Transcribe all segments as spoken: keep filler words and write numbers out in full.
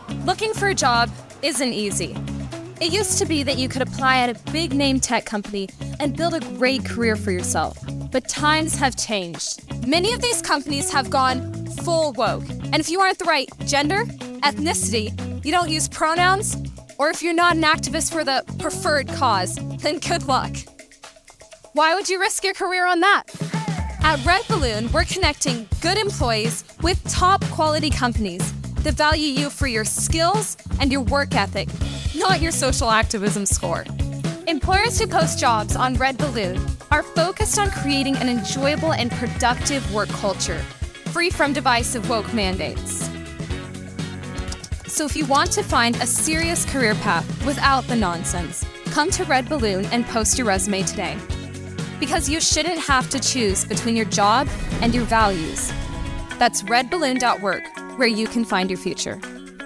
Looking for a job isn't easy. It used to be that you could apply at a big name tech company and build a great career for yourself. But times have changed. Many of these companies have gone full woke. And if you aren't the right gender, ethnicity, you don't use pronouns, or if you're not an activist for the preferred cause, then good luck. Why would you risk your career on that? At Red Balloon, we're connecting good employees with top quality companies that value you for your skills and your work ethic, not your social activism score. Employers who post jobs on Red Balloon are focused on creating an enjoyable and productive work culture, free from divisive woke mandates. So if you want to find a serious career path without the nonsense, come to Red Balloon and post your resume today. Because you shouldn't have to choose between your job and your values. That's red balloon dot work, where you can find your future.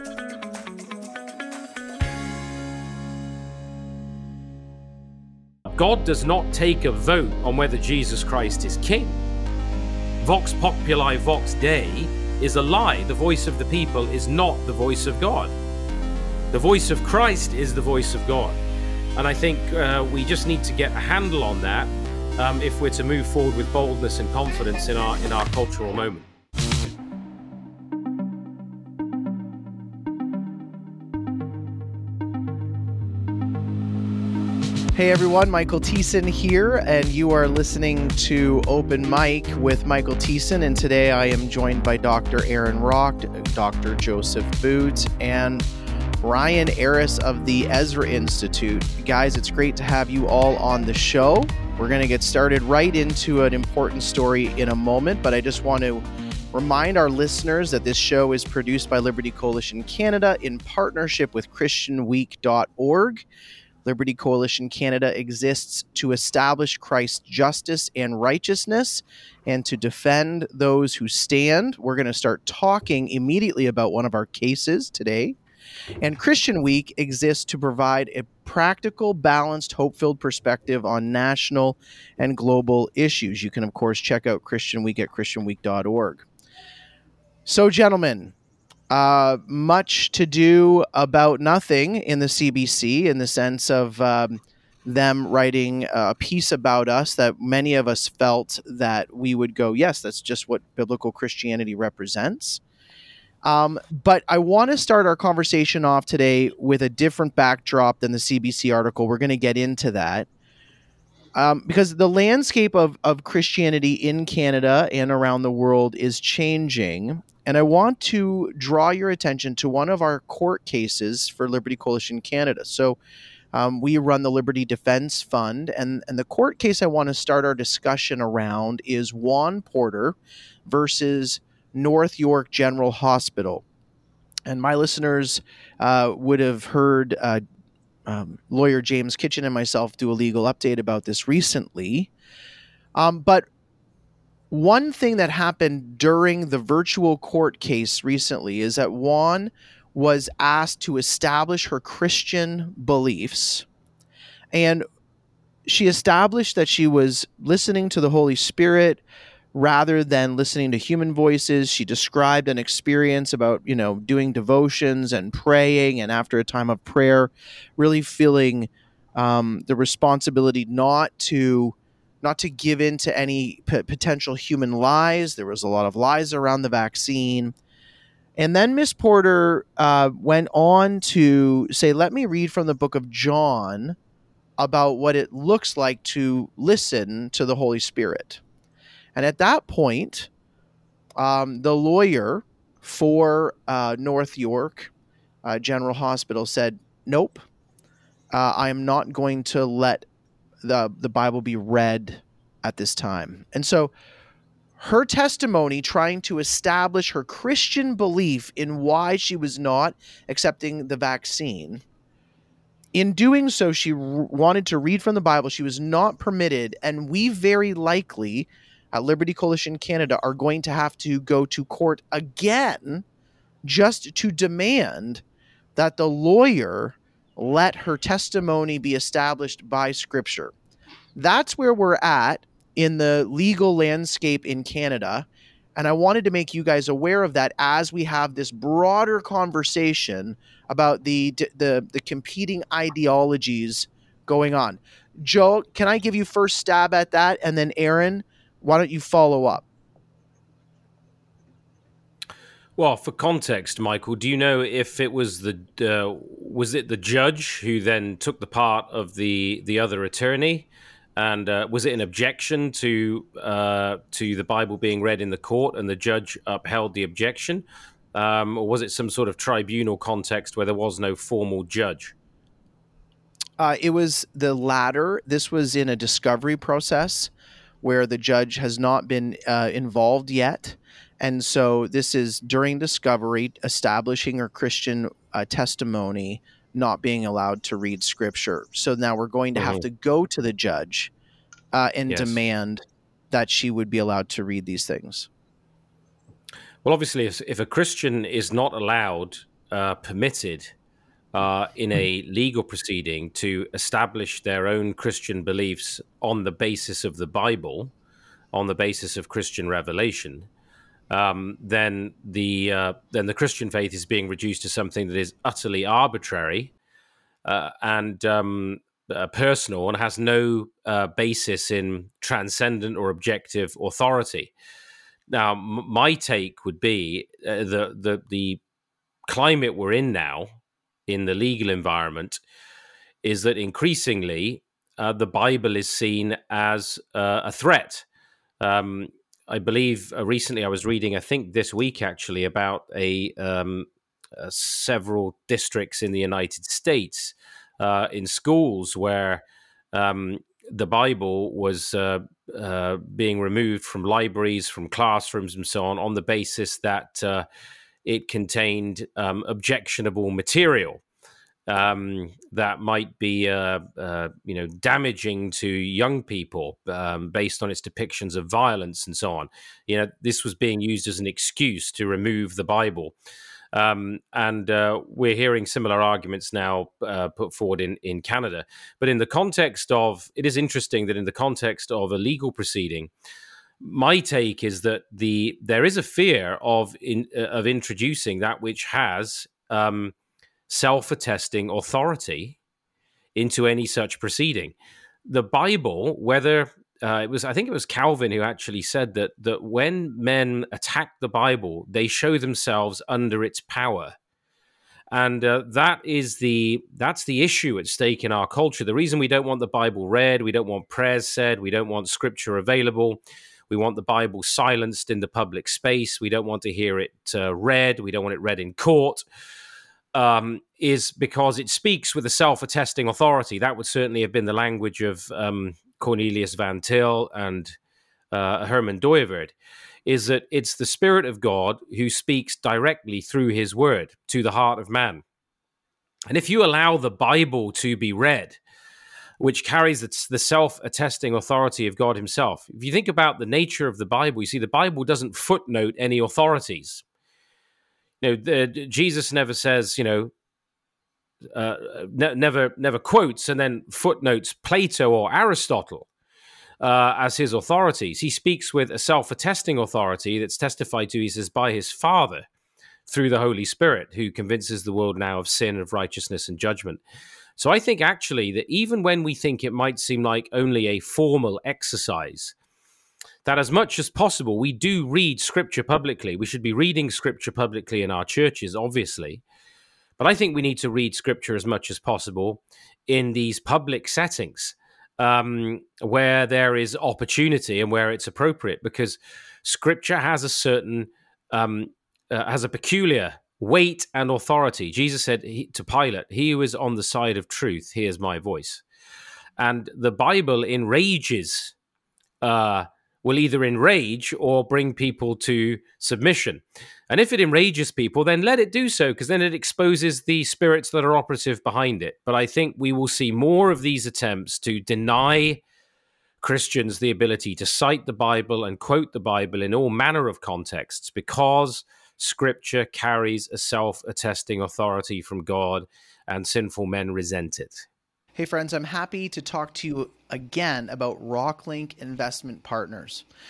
God does not take a vote on whether Jesus Christ is king. Vox populi vox Dei is a lie. The voice of the people is not the voice of God. The voice of Christ is the voice of God. And I think uh, we just need to get a handle on that um, if we're to move forward with boldness and confidence in our in our cultural moment. Hey everyone, Michael Thiessen here, and you are listening to Open Mic with Michael Thiessen, and today I am joined by Doctor Aaron Rock, Doctor Joseph Boots, and Ryan Aris of the Ezra Institute. Guys, it's great to have you all on the show. We're going to get started right into an important story in a moment, but I just want to remind our listeners that this show is produced by Liberty Coalition Canada in partnership with Christian Week dot org. Liberty Coalition Canada exists to establish Christ's justice and righteousness and to defend those who stand. We're going to start talking immediately about one of our cases today. And Christian Week exists to provide a practical, balanced, hope-filled perspective on national and global issues. You can, of course, check out Christian Week at Christian Week dot org. So, gentlemen, Uh, much to do about nothing in the C B C, in the sense of um, them writing a piece about us that many of us felt that we would go, yes, that's just what biblical Christianity represents. Um, but I want to start our conversation off today with a different backdrop than the C B C article. We're going to get into that. Um, because the landscape of, of Christianity in Canada and around the world is changing. And I want to draw your attention to one of our court cases for Liberty Coalition Canada. So um, we run the Liberty Defense Fund, and, and the court case I want to start our discussion around is Juan Porter versus North York General Hospital. And my listeners uh, would have heard uh, um, lawyer James Kitchen and myself do a legal update about this recently. Um, but one thing that happened during the virtual court case recently is that Juan was asked to establish her Christian beliefs, and she established that she was listening to the Holy Spirit rather than listening to human voices. She described an experience about, you know, doing devotions and praying, and after a time of prayer, really feeling um, the responsibility not to not to give in to any p- potential human lies. There was a lot of lies around the vaccine. And then Miss Porter uh, went on to say, let me read from the book of John about what it looks like to listen to the Holy Spirit. And at that point, um, the lawyer for uh, North York uh, General Hospital said, nope, uh, I am not going to let the the Bible be read at this time. And so her testimony, trying to establish her Christian belief in why she was not accepting the vaccine, in doing so, she r- wanted to read from the Bible. She was not permitted, and we very likely at Liberty Coalition Canada are going to have to go to court again just to demand that the lawyer let her testimony be established by Scripture. That's where we're at in the legal landscape in Canada. And I wanted to make you guys aware of that as we have this broader conversation about the the the competing ideologies going on. Joe, can I give you first stab at that? And then Aaron, why don't you follow up? Well, for context, Michael, do you know if it was the uh, was it the judge who then took the part of the the other attorney? And uh, was it an objection to uh, to the Bible being read in the court, and the judge upheld the objection, um, or was it some sort of tribunal context where there was no formal judge? Uh, it was the latter. This was in a discovery process where the judge has not been uh, involved yet, and so this is during discovery, establishing her Christian uh, testimony, not being allowed to read scripture. So now we're going to have mm-hmm. to go to the judge uh, and yes. demand that she would be allowed to read these things. Well, obviously, if, if a Christian is not allowed, uh, permitted uh, in a legal proceeding to establish their own Christian beliefs on the basis of the Bible, on the basis of Christian revelation, Um, then the uh, then the Christian faith is being reduced to something that is utterly arbitrary uh, and um, uh, personal, and has no uh, basis in transcendent or objective authority. Now, m- my take would be uh, the the the climate we're in now in the legal environment is that increasingly uh, the Bible is seen as uh, a threat. Um, I believe uh, recently I was reading, I think this week actually, about a um, uh, several districts in the United States uh, in schools where um, the Bible was uh, uh, being removed from libraries, from classrooms, and so on, on the basis that uh, it contained um, objectionable material. Um, that might be, uh, uh, you know, damaging to young people um, based on its depictions of violence and so on. You know, this was being used as an excuse to remove the Bible. Um, and uh, we're hearing similar arguments now uh, put forward in, in Canada. But in the context of, it is interesting that in the context of a legal proceeding, my take is that the there is a fear of in, uh, of introducing that which has um, self-attesting authority into any such proceeding. The Bible, whether uh, it was, I think it was Calvin who actually said that that when men attack the Bible, they show themselves under its power, and uh, that is the that's the issue at stake in our culture. The reason we don't want the Bible read, we don't want prayers said, we don't want Scripture available. We want the Bible silenced in the public space. We don't want to hear it uh, read. We don't want it read in court. Um, is because it speaks with a self-attesting authority. That would certainly have been the language of um, Cornelius Van Til and uh, Herman Dooyeweerd, is that it's the Spirit of God who speaks directly through his word to the heart of man. And if you allow the Bible to be read, which carries the self-attesting authority of God himself, if you think about the nature of the Bible, you see the Bible doesn't footnote any authorities. You know, the, Jesus never says, you know, uh, ne- never never quotes and then footnotes Plato or Aristotle uh, as his authorities. He speaks with a self-attesting authority that's testified to, he says, by his Father through the Holy Spirit, who convinces the world now of sin, of righteousness, and judgment. So I think actually that even when we think it might seem like only a formal exercise, that as much as possible, we do read Scripture publicly. We should be reading Scripture publicly in our churches, obviously. But I think we need to read Scripture as much as possible in these public settings um, where there is opportunity and where it's appropriate, because Scripture has a certain, um, uh, has a peculiar weight and authority. Jesus said he, to Pilate, "He who is on the side of truth hears my voice." And the Bible enrages uh will either enrage or bring people to submission. And if it enrages people, then let it do so, because then it exposes the spirits that are operative behind it. But I think we will see more of these attempts to deny Christians the ability to cite the Bible and quote the Bible in all manner of contexts, because Scripture carries a self-attesting authority from God, and sinful men resent it. Hey friends, I'm happy to talk to you again about Rocklink Investment Partners.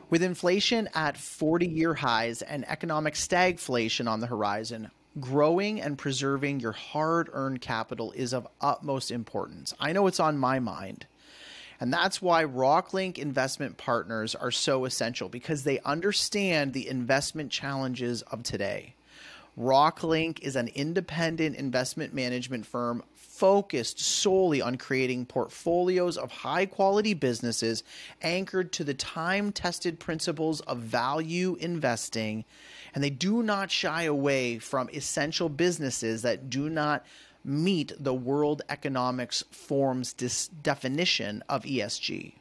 With inflation at forty-year highs and economic stagflation on the horizon, growing and preserving your hard-earned capital is of utmost importance. I know it's on my mind. And that's why Rocklink Investment Partners are so essential, because they understand the investment challenges of today. Rocklink is an independent investment management firm focused solely on creating portfolios of high-quality businesses anchored to the time-tested principles of value investing, and they do not shy away from essential businesses that do not meet the World Economic Forum's dis- definition of E S G.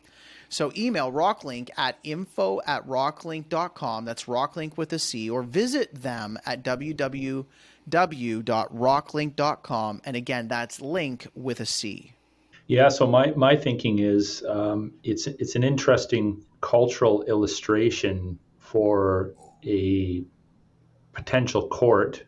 So email Rocklink at info at rocklink dot com, that's Rocklink with a C, or visit them at w w w dot rocklink dot com. And again, that's link with a C. Yeah, so my, my thinking is um, it's it's an interesting cultural illustration for a potential court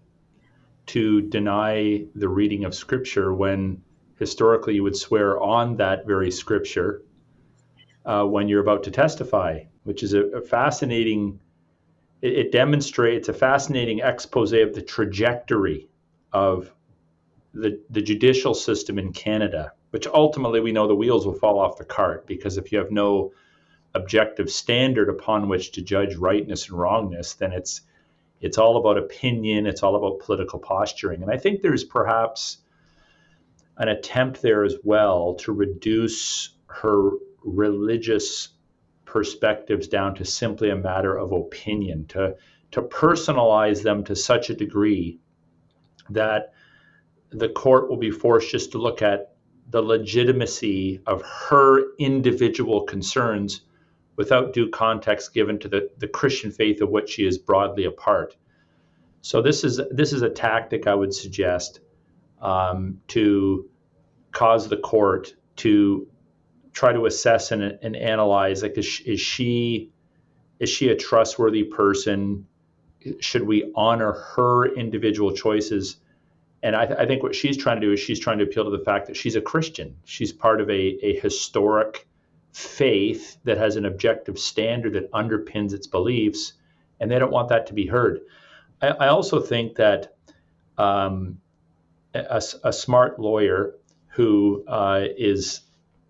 to deny the reading of Scripture when historically you would swear on that very Scripture uh, when you're about to testify, which is a, a fascinating, it, it demonstrates a fascinating expose of the trajectory of the, the judicial system in Canada, which ultimately we know the wheels will fall off the cart, because if you have no objective standard upon which to judge rightness and wrongness, then it's it's all about opinion, it's all about political posturing. And I think there's perhaps an attempt there as well to reduce her religious perspectives down to simply a matter of opinion, to to personalize them to such a degree that the court will be forced just to look at the legitimacy of her individual concerns without due context given to the, the Christian faith of which she is broadly a part. So this is this is a tactic I would suggest um, to cause the court to try to assess and, and analyze, like, is, is she is she a trustworthy person? Should we honor her individual choices? And I, th- I think what she's trying to do is she's trying to appeal to the fact that she's a Christian. She's part of a, a historic faith that has an objective standard that underpins its beliefs, and they don't want that to be heard. I, I also think that um, a, a smart lawyer who uh, is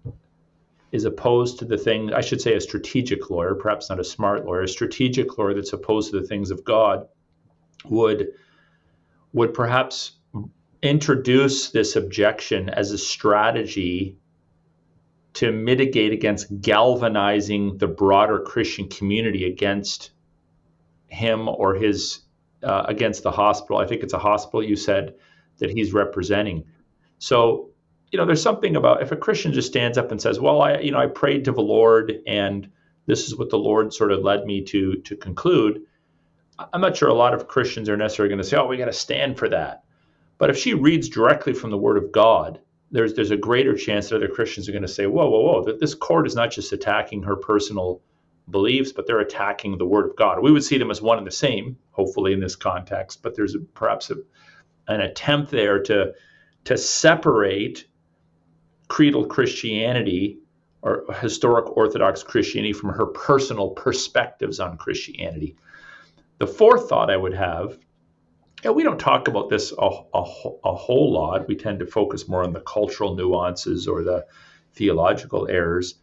is opposed to the thing, I should say a strategic lawyer, perhaps not a smart lawyer, a strategic lawyer that's opposed to the things of God would would perhaps introduce this objection as a strategy to mitigate against galvanizing the broader Christian community against him or his, uh, against the hospital. I think it's a hospital you said that he's representing. So, you know, there's something about if a Christian just stands up and says, well, I, you know, I prayed to the Lord and this is what the Lord sort of led me to, to conclude. I'm not sure a lot of Christians are necessarily going to say, oh, we got to stand for that. But if she reads directly from the Word of God, there's there's a greater chance that other Christians are going to say, whoa, whoa, whoa, that this court is not just attacking her personal beliefs, but they're attacking the Word of God. We would see them as one and the same, hopefully in this context, but there's a, perhaps a, an attempt there to to separate creedal Christianity or historic Orthodox Christianity from her personal perspectives on Christianity. The fourth thought I would have, yeah, we don't talk about this a, a, a whole lot. We tend to focus more on the cultural nuances or the theological errors.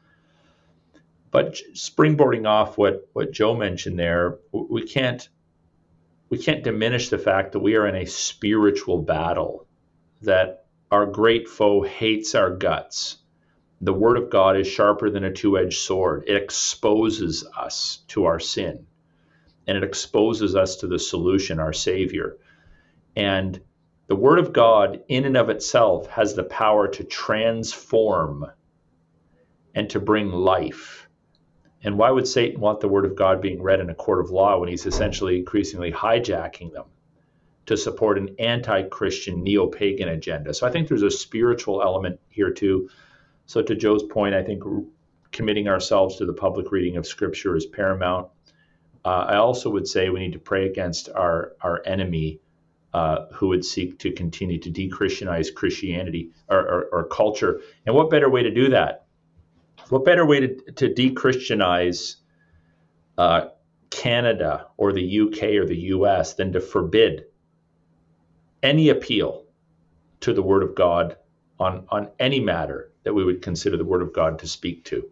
But springboarding off what, what Joe mentioned there, we can't we can't diminish the fact that we are in a spiritual battle, that our great foe hates our guts. The Word of God is sharper than a two-edged sword. It exposes us to our sin, and it exposes us to the solution, our Savior. And the Word of God in and of itself has the power to transform and to bring life. And why would Satan want the Word of God being read in a court of law when he's essentially increasingly hijacking them to support an anti-Christian neo-pagan agenda? So I think there's a spiritual element here too. So to Joe's point, I think committing ourselves to the public reading of Scripture is paramount. Uh, I also would say we need to pray against our, our enemy uh, who would seek to continue to de-Christianize Christianity or, or, or culture. And what better way to do that? What better way to, to de-Christianize uh, Canada or the U K or the U S than to forbid any appeal to the Word of God on, on any matter that we would consider the Word of God to speak to.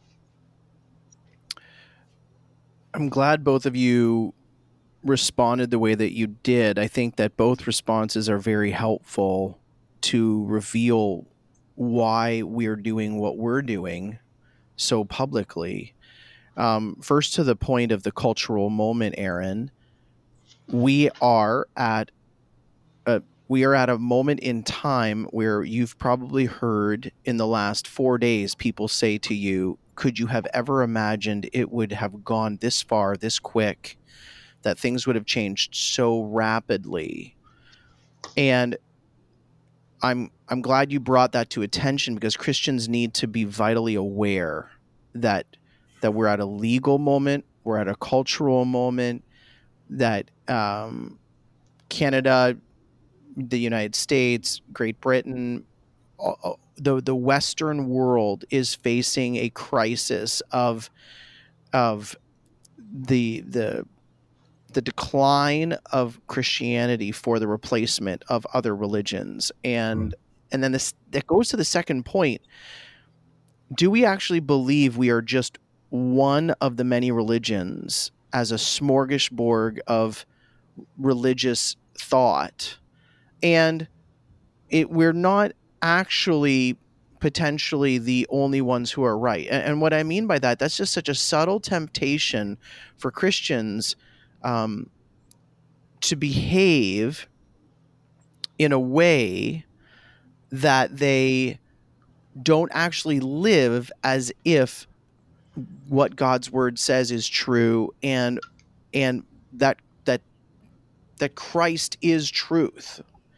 I'm glad both of you responded the way that you did. I think that both responses are very helpful to reveal why we're doing what we're doing so publicly. Um, first, to the point of the cultural moment, Aaron, we are at a we are at a moment in time where you've probably heard in the last four days people say to you, could you have ever imagined it would have gone this far, this quick, that things would have changed so rapidly? And I'm I'm glad you brought that to attention, because Christians need to be vitally aware that that we're at a legal moment, we're at a cultural moment, that um, Canada, the United States, Great Britain, uh, the the Western world is facing a crisis of of the the the decline of Christianity for the replacement of other religions. And mm. and then this that goes to the second point. Do we actually believe we are just one of the many religions as a smorgasbord of religious thought? And it we're not actually potentially the only ones who are right. And, and what I mean by that, that's just such a subtle temptation for Christians um, to behave in a way that they don't actually live as if what God's word says is true, and and that that that Christ is truth.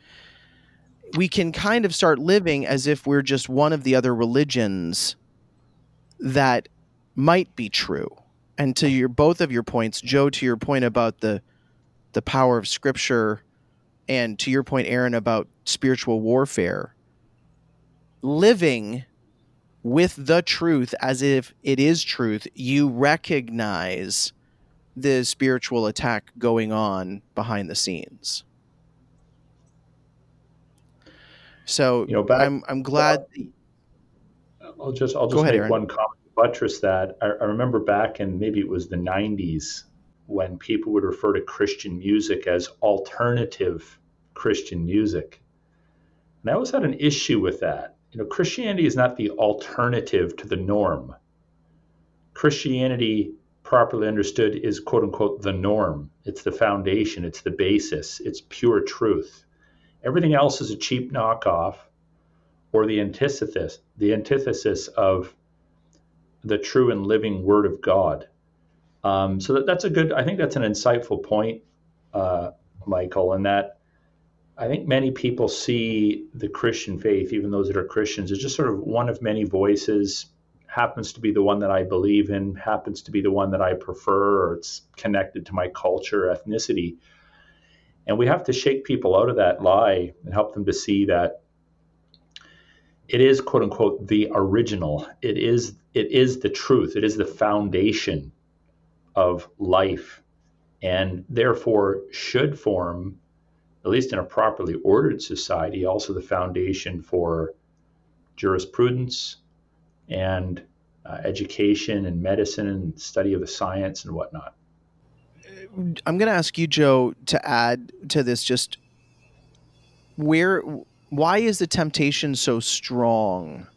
We can kind of start living as if we're just one of the other religions that might be true. And to your both of your points, Joe, to your point about the the power of Scripture, and to your point, Aaron, about spiritual warfare, living with the truth as if it is truth, you recognize the spiritual attack going on behind the scenes. So, you know, back, I'm I'm glad. Uh, I'll just I'll just ahead, make Aaron. one comment to buttress that. I, I remember back in maybe it was the nineties when people would refer to Christian music as alternative Christian music, and I always had an issue with that. You know, Christianity is not the alternative to the norm. Christianity, properly understood, is quote unquote the norm. It's the foundation. It's the basis. It's pure truth. Everything else is a cheap knockoff or the antithesis, the antithesis of the true and living Word of God. Um, so that, that's a good, I think that's an insightful point, uh, Michael, and that I think many people see the Christian faith, even those that are Christians, as just sort of one of many voices, happens to be the one that I believe in, happens to be the one that I prefer, or it's connected to my culture, ethnicity. And we have to shake people out of that lie and help them to see that it is, quote unquote, the original. It is, it is the truth. It is the foundation of life, and therefore should form, at least in a properly ordered society, also the foundation for jurisprudence and uh, education and medicine and study of the science and whatnot. I'm going to ask you, Joe, to add to this, just where, why is the temptation so strong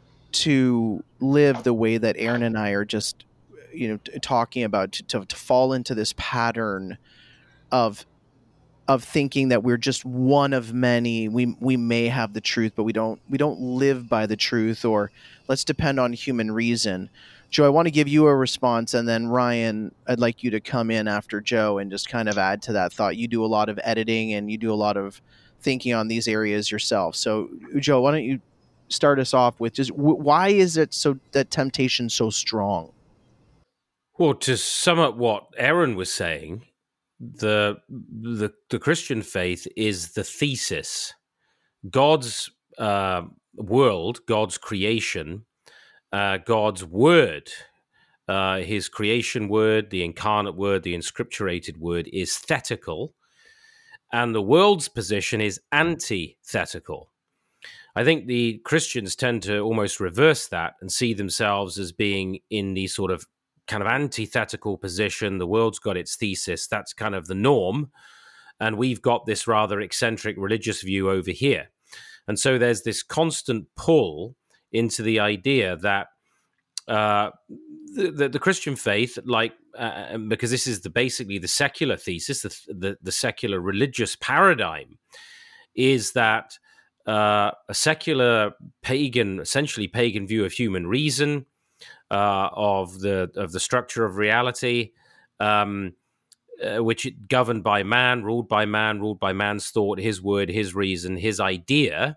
to live the way that Aaron and I are just, you know, t- talking about, to, to, to fall into this pattern of of thinking that we're just one of many. We we may have the truth, but we don't we don't live by the truth, or let's depend on human reason. Joe, I want to give you a response, and then Ryan, I'd like you to come in after Joe and just kind of add to that thought. You do a lot of editing and you do a lot of thinking on these areas yourself. So, Joe, why don't you start us off with just w- why is it so that temptation so strong? Well, to sum up what Aaron was saying, the the, the Christian faith is the thesis. God's uh, world, God's creation, uh, God's word, Uh, his creation word, the incarnate word, the inscripturated word is thetical, and the world's position is antithetical. I think the Christians tend to almost reverse that and see themselves as being in the sort of kind of antithetical position. The world's got its thesis. That's kind of the norm. And we've got this rather eccentric religious view over here. And so there's this constant pull into the idea that uh, the, the, the Christian faith, like, uh, because this is the basically the secular thesis, the, the, the secular religious paradigm, is that Uh, a secular pagan, essentially pagan view of human reason, uh, of the of the structure of reality, um, uh, which is governed by man, ruled by man, ruled by man's thought, his word, his reason, his idea.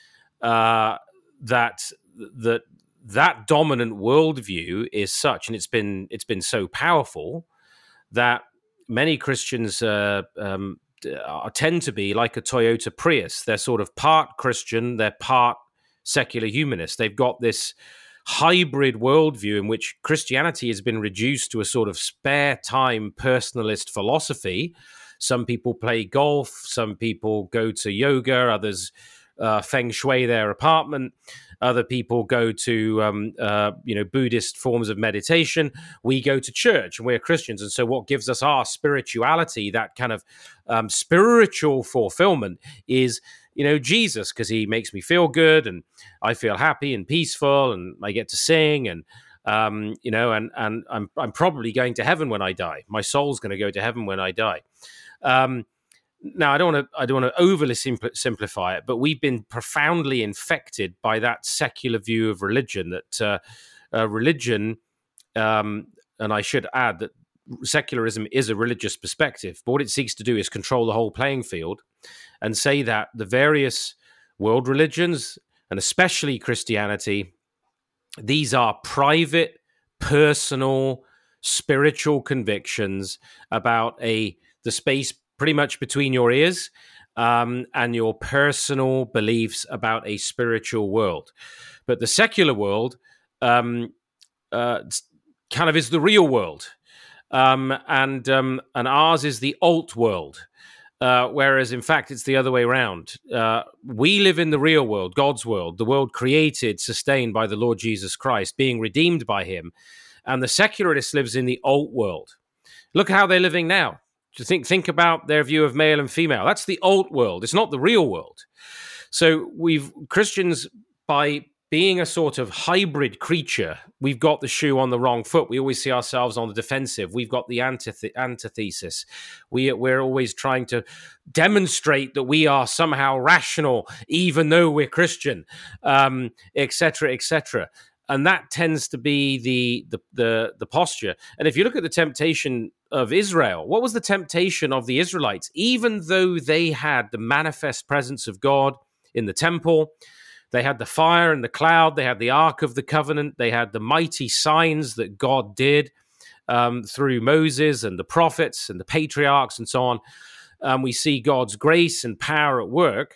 Uh, that that that dominant worldview is such, and it's been it's been so powerful that many Christians Uh, um, Uh, tend to be like a Toyota Prius. They're sort of part Christian, they're part secular humanist. They've got this hybrid worldview in which Christianity has been reduced to a sort of spare time personalist philosophy. Some people play golf, some people go to yoga, others uh, feng shui their apartment. Other people go to, um, uh, you know, Buddhist forms of meditation. We go to church, and we're Christians. And so what gives us our spirituality, that kind of um, spiritual fulfillment, is, you know, Jesus, because he makes me feel good, and I feel happy and peaceful, and I get to sing, and, um, you know, and, and I'm, I'm probably going to heaven when I die. My soul's going to go to heaven when I die. Um, Now, I don't want to I don't want to overly simpl- simplify it, but we've been profoundly infected by that secular view of religion. That uh, uh, religion, um, and I should add that secularism is a religious perspective, but what it seeks to do is control the whole playing field, and say that the various world religions, and especially Christianity, these are private, personal, spiritual convictions about a the space pretty much between your ears, um, and your personal beliefs about a spiritual world. But the secular world um, uh, kind of is the real world, um, and um, and ours is the alt world. Uh, whereas, in fact, it's the other way around. Uh, we live in the real world, God's world, the world created, sustained by the Lord Jesus Christ, being redeemed by him. And the secularist lives in the alt world. Look how they're living now. To think think about their view of male and female. That's the alt world. It's not the real world. So we've Christians, by being a sort of hybrid creature, we've got the shoe on the wrong foot. We always see ourselves on the defensive. We've got the antith- antithesis. We, we're always trying to demonstrate that we are somehow rational, even though we're Christian, um, et cetera, et cetera. And that tends to be the, the the the posture. And if you look at the temptation of Israel, what was the temptation of the Israelites? Even though they had the manifest presence of God in the temple, they had the fire and the cloud, they had the Ark of the Covenant, they had the mighty signs that God did um, through Moses and the prophets and the patriarchs and so on. Um, we see God's grace and power at work.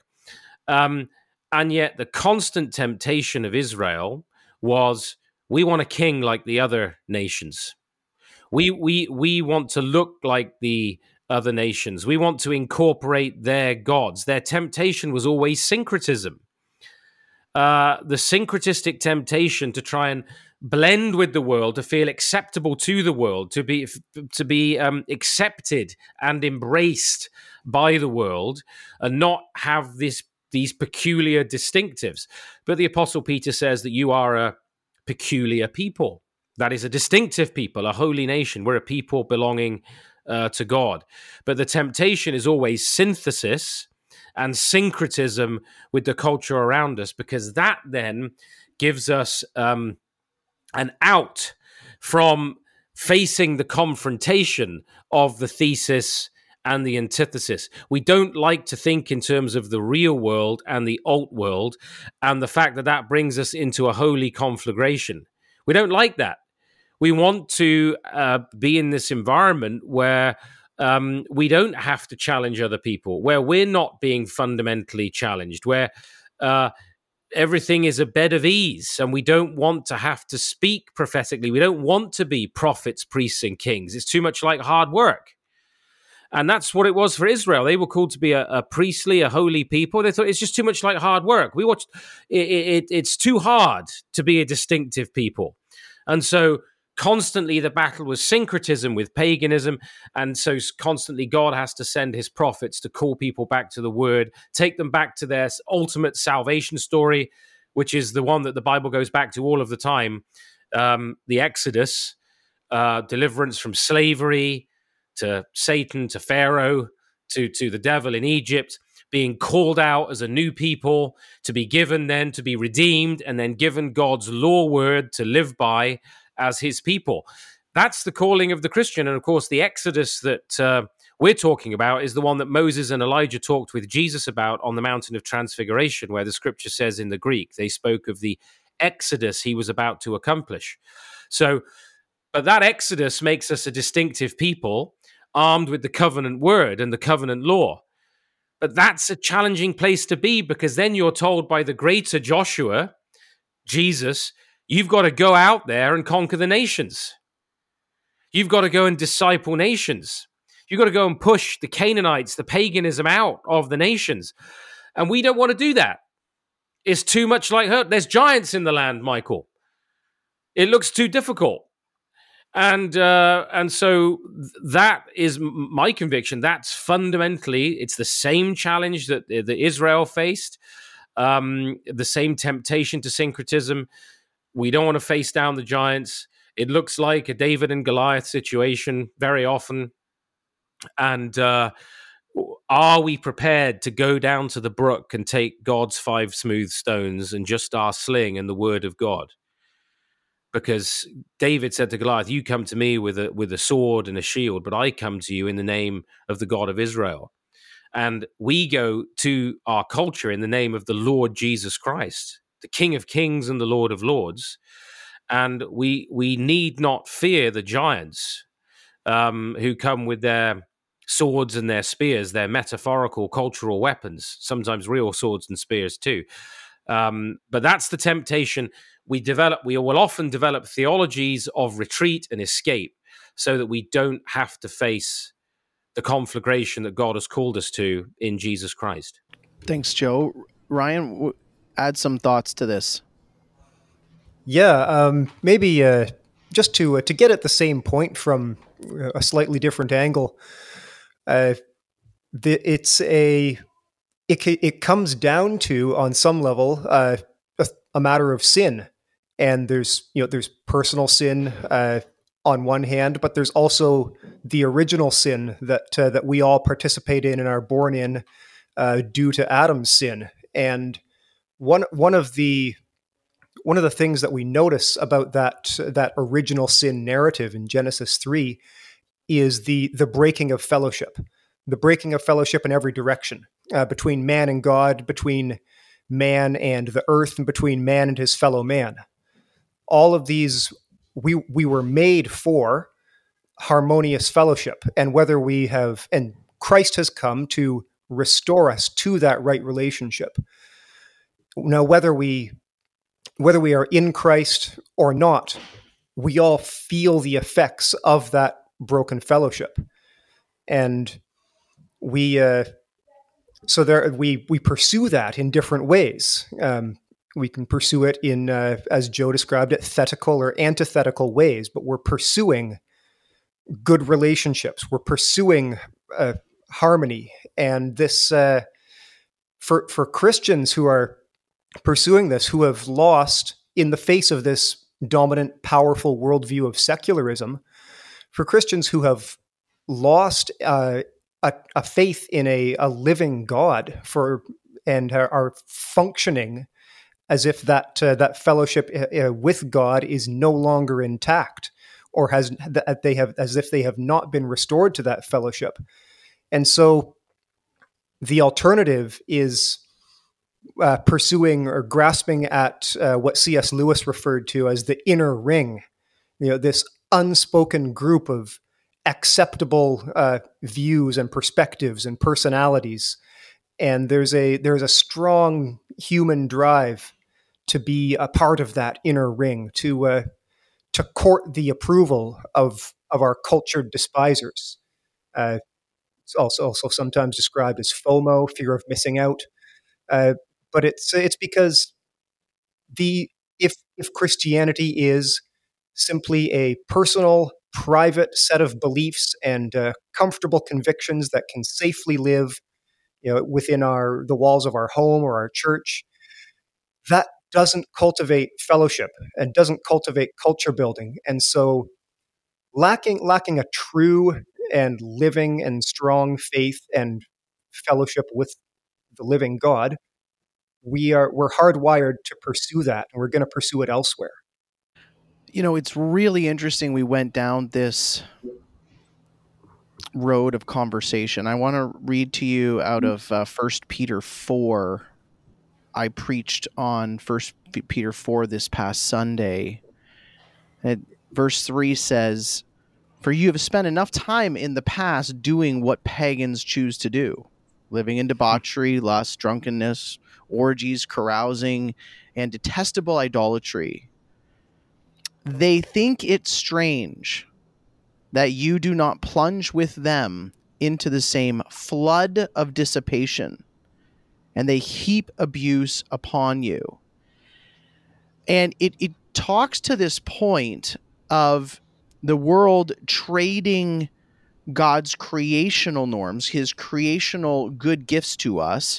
Um, and yet the constant temptation of Israel was, we want a king like the other nations. We we we want to look like the other nations. We want to incorporate their gods. Their temptation was always syncretism. Uh, the syncretistic temptation to try and blend with the world, to feel acceptable to the world, to be to be um, accepted and embraced by the world, and not have this these peculiar distinctives. But the Apostle Peter says that you are a peculiar people. That is a distinctive people, a holy nation. We're a people belonging uh, to God. But the temptation is always synthesis and syncretism with the culture around us, because that then gives us um, an out from facing the confrontation of the thesis and the antithesis. We don't like to think in terms of the real world and the alt world, and the fact that that brings us into a holy conflagration. We don't like that. We want to uh, be in this environment where um, we don't have to challenge other people, where we're not being fundamentally challenged, where uh, everything is a bed of ease, and we don't want to have to speak prophetically. We don't want to be prophets, priests, and kings. It's too much like hard work. And that's what it was for Israel. They were called to be a, a priestly, a holy people. They thought it's just too much like hard work. We watched it, it, it's too hard to be a distinctive people. And so constantly the battle was syncretism with paganism. And so constantly God has to send his prophets to call people back to the word, take them back to their ultimate salvation story, which is the one that the Bible goes back to all of the time. Um, the Exodus, uh, deliverance from slavery, to Satan, to Pharaoh, to, to the devil in Egypt, being called out as a new people, to be given then, to be redeemed, and then given God's law word to live by as his people. That's the calling of the Christian. And of course, the Exodus that uh, we're talking about is the one that Moses and Elijah talked with Jesus about on the Mountain of Transfiguration, where the scripture says in the Greek, they spoke of the Exodus he was about to accomplish. So, but that Exodus makes us a distinctive people, armed with the covenant word and the covenant law. But that's a challenging place to be, because then you're told by the greater Joshua, Jesus, you've got to go out there and conquer the nations. You've got to go and disciple nations. You've got to go and push the Canaanites, the paganism out of the nations. And we don't want to do that. It's too much like her. There's giants in the land, Michael. It looks too difficult. And uh, and so that is my conviction. That's fundamentally, it's the same challenge that, that Israel faced, um, the same temptation to syncretism. We don't want to face down the giants. It looks like a David and Goliath situation very often. And uh, are we prepared to go down to the brook and take God's five smooth stones and just our sling and the word of God? Because David said to Goliath, you come to me with a with a sword and a shield, but I come to you in the name of the God of Israel. And we go to our culture in the name of the Lord Jesus Christ, the King of Kings and the Lord of Lords. And we we need not fear the giants um, who come with their swords and their spears, their metaphorical cultural weapons, sometimes real swords and spears too. Um, but that's the temptation. We develop, we will often develop theologies of retreat and escape so that we don't have to face the conflagration that God has called us to in Jesus Christ. Thanks, Joe. Ryan, w- add some thoughts to this. Yeah, um, maybe uh, just to uh, to get at the same point from a slightly different angle. Uh, the, it's a it it comes down to, on some level, uh, a, a matter of sin. And there's, you know, there's personal sin uh, on one hand, but there's also the original sin that uh, that we all participate in and are born in uh, due to Adam's sin. And one one of the one of the things that we notice about that that original sin narrative in Genesis three is the the breaking of fellowship, the breaking of fellowship in every direction uh, between man and God, between man and the earth, and between man and his fellow man. All of these, we we were made for harmonious fellowship, and whether we have, and Christ has come to restore us to that right relationship. Now, whether we whether we are in Christ or not, we all feel the effects of that broken fellowship, and we uh, so there we we pursue that in different ways. Um, We can pursue it in, uh, as Joe described it, thetical or antithetical ways, but we're pursuing good relationships. We're pursuing uh, harmony. And this, uh, for, for Christians who are pursuing this, who have lost in the face of this dominant, powerful worldview of secularism, for Christians who have lost uh, a, a faith in a, a living God for and are, are functioning as if that uh, that fellowship uh, with God is no longer intact, or has that they have as if they have not been restored to that fellowship. And so, the alternative is uh, pursuing or grasping at uh, what C S Lewis referred to as the inner ring. You know, this unspoken group of acceptable uh, views and perspectives and personalities. And there's a there's a strong human drive to be a part of that inner ring, to uh, to court the approval of of our cultured despisers. Uh, it's also also sometimes described as FOMO, fear of missing out. Uh, but it's it's because the if if Christianity is simply a personal, private set of beliefs and uh, comfortable convictions that can safely live, you know, within our the walls of our home or our church, that doesn't cultivate fellowship and doesn't cultivate culture building. And so, lacking lacking a true and living and strong faith and fellowship with the living God, we are we're hardwired to pursue that, and we're going to pursue it elsewhere. You know, it's really interesting. We went down this road of conversation. I want to read to you out of uh, First Peter four. I preached on First Peter four this past Sunday. And verse three says, "For you have spent enough time in the past doing what pagans choose to do, living in debauchery, lust, drunkenness, orgies, carousing, and detestable idolatry. They think it strange that you do not plunge with them into the same flood of dissipation, and they heap abuse upon you." And it, it talks to this point of the world trading God's creational norms, his creational good gifts to us,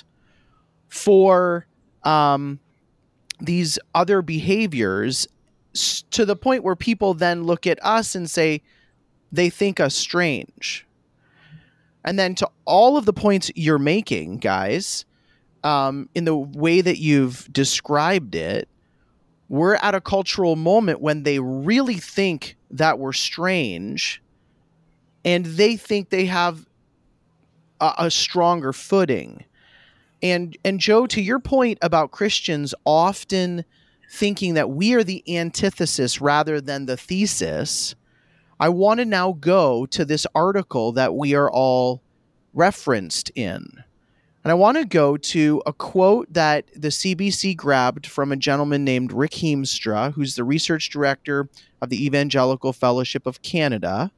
for um, these other behaviors, to the point where people then look at us and say they think us strange. And then to all of the points you're making, guys, um, in the way that you've described it, we're at a cultural moment when they really think that we're strange, and they think they have a, a stronger footing. And and Joe, to your point about Christians often thinking that we are the antithesis rather than the thesis, I want to now go to this article that we are all referenced in. And I want to go to a quote that the C B C grabbed from a gentleman named Rick Heemstra, who's the research director of the Evangelical Fellowship of Canada.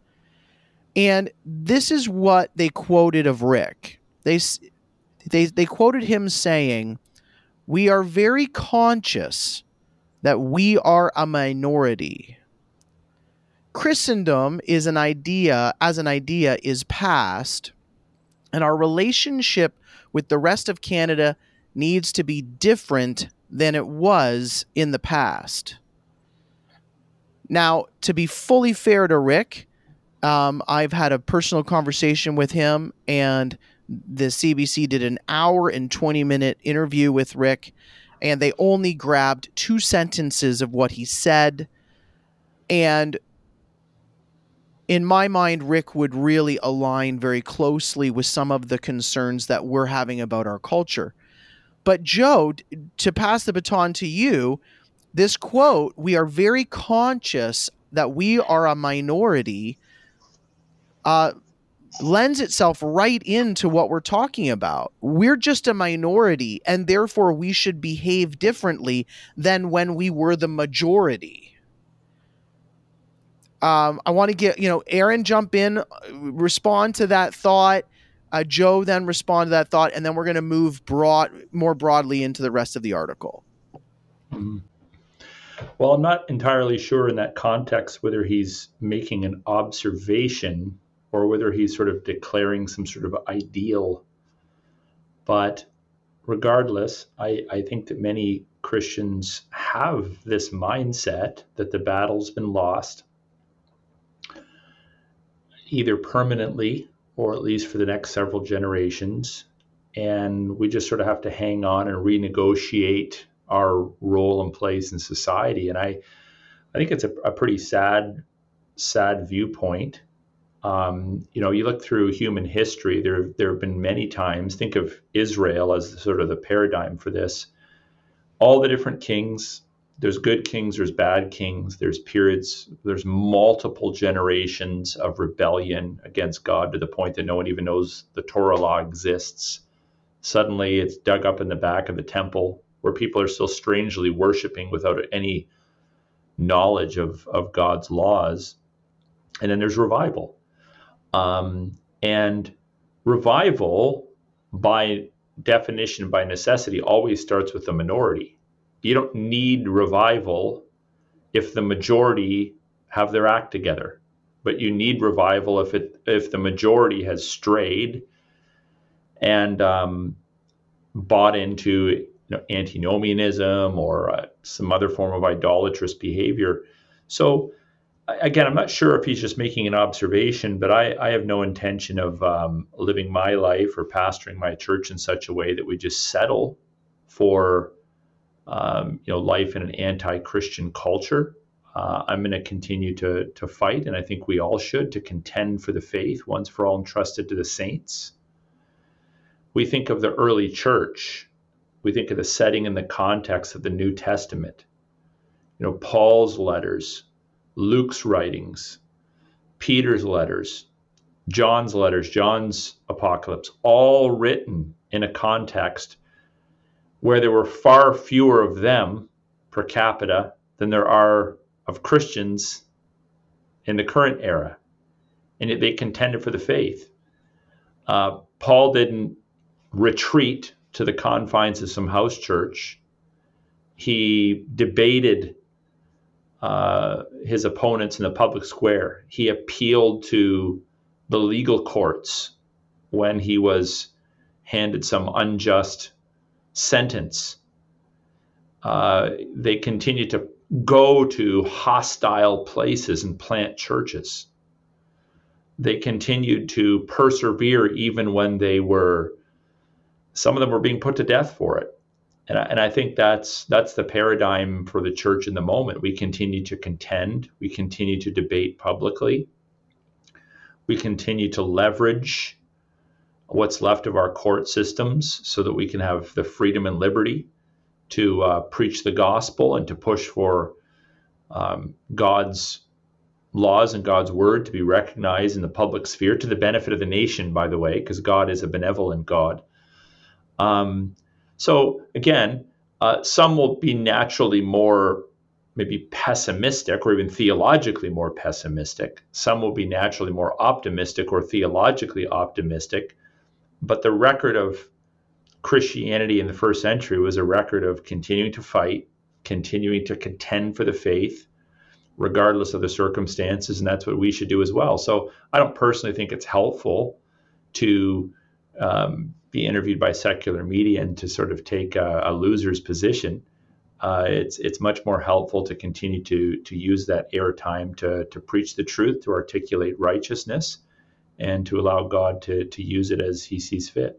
And this is what they quoted of Rick. They, they, they quoted him saying, "We are very conscious that we are a minority. Christendom is an idea, as an idea, is past, and our relationship with the rest of Canada needs to be different than it was in the past." Now, to be fully fair to Rick, um, I've had a personal conversation with him, and the C B C did an hour and twenty minute interview with Rick, and they only grabbed two sentences of what he said. And in my mind, Rick would really align very closely with some of the concerns that we're having about our culture. But Joe, to pass the baton to you, this quote, "We are very conscious that we are a minority," uh, lends itself right into what we're talking about. We're just a minority, and therefore we should behave differently than when we were the majority. Um, I want to get, you know, Aaron, jump in, respond to that thought. Uh, Joe, then respond to that thought, and then we're going to move broad, more broadly into the rest of the article. Mm-hmm. Well, I'm not entirely sure in that context whether he's making an observation or whether he's sort of declaring some sort of ideal. But regardless, I, I think that many Christians have this mindset that the battle's been lost, either permanently or at least for the next several generations. And we just sort of have to hang on and renegotiate our role and place in society. And I, I think it's a, a pretty sad, sad viewpoint. Um, you know, you look through human history, there, there have been many times, think of Israel as sort of the paradigm for this. All the different kings, there's good kings, there's bad kings, there's periods, there's multiple generations of rebellion against God to the point that no one even knows the Torah law exists. Suddenly it's dug up in the back of the temple where people are still strangely worshiping without any knowledge of, of God's laws. And then there's revival. Um, and revival, by definition, by necessity, always starts with the minority. You don't need revival if the majority have their act together, but you need revival if it if the majority has strayed and um, bought into, you know, antinomianism or uh, some other form of idolatrous behavior. So again, I'm not sure if he's just making an observation, but I, I have no intention of um, living my life or pastoring my church in such a way that we just settle for um, you know, life in an anti-Christian culture. Uh, I'm going to continue to to fight, and I think we all should, to contend for the faith once for all entrusted to the saints. We think of the early church. We think of the setting and the context of the New Testament. You know, Paul's letters, Luke's writings, Peter's letters, John's letters, John's apocalypse, all written in a context where there were far fewer of them per capita than there are of Christians in the current era. And yet they contended for the faith. Uh, Paul didn't retreat to the confines of some house church. He debated uh, his opponents in the public square. He appealed to the legal courts when he was handed some unjust sentence. Uh, they continued to go to hostile places and plant churches. They continued to persevere even when they were, some of them were being put to death for it. And I, and I think that's that's the paradigm for the church in the moment. We continue to contend. We continue to debate publicly. We continue to leverage what's left of our court systems so that we can have the freedom and liberty to uh, preach the gospel and to push for um, God's laws and God's word to be recognized in the public sphere, to the benefit of the nation, by the way, because God is a benevolent God. Um, so again, uh, some will be naturally more maybe pessimistic or even theologically more pessimistic. Some will be naturally more optimistic or theologically optimistic. But the record of Christianity in the first century was a record of continuing to fight, continuing to contend for the faith, regardless of the circumstances, and that's what we should do as well. So I don't personally think it's helpful to um, be interviewed by secular media and to sort of take a, a loser's position. Uh, it's it's much more helpful to continue to to use that airtime to to preach the truth, to articulate righteousness, and to allow God to to use it as he sees fit.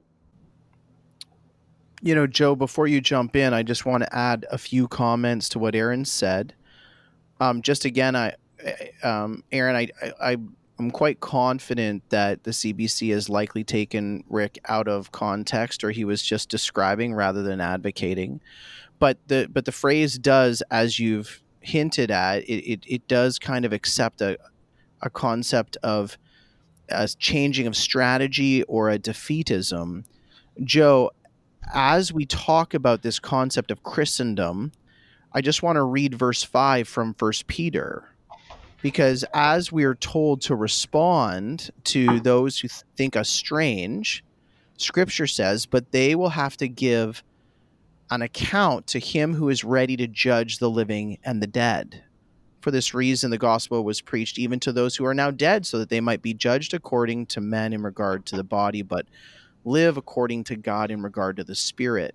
You know, Joe, before you jump in, I just want to add a few comments to what Aaron said. Um, just again, I, um, Aaron, I, I, I'm quite confident that the C B C has likely taken Rick out of context, or he was just describing rather than advocating. But the but the phrase does, as you've hinted at, it it, it does kind of accept a a concept of a changing of strategy or a defeatism. Joe, as we talk about this concept of Christendom, I just want to read verse five from First Peter, because as we are told to respond to those who think us strange, Scripture says, but they will have to give an account to him who is ready to judge the living and the dead. For this reason, the gospel was preached even to those who are now dead, so that they might be judged according to men in regard to the body, but live according to God in regard to the spirit.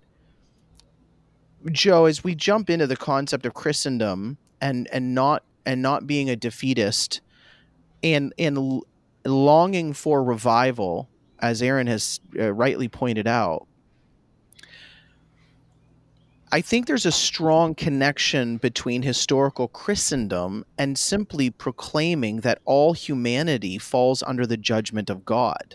Joe, as we jump into the concept of Christendom and and not and not being a defeatist and and longing for revival, as Aaron has uh, rightly pointed out, I think there's a strong connection between historical Christendom and simply proclaiming that all humanity falls under the judgment of God.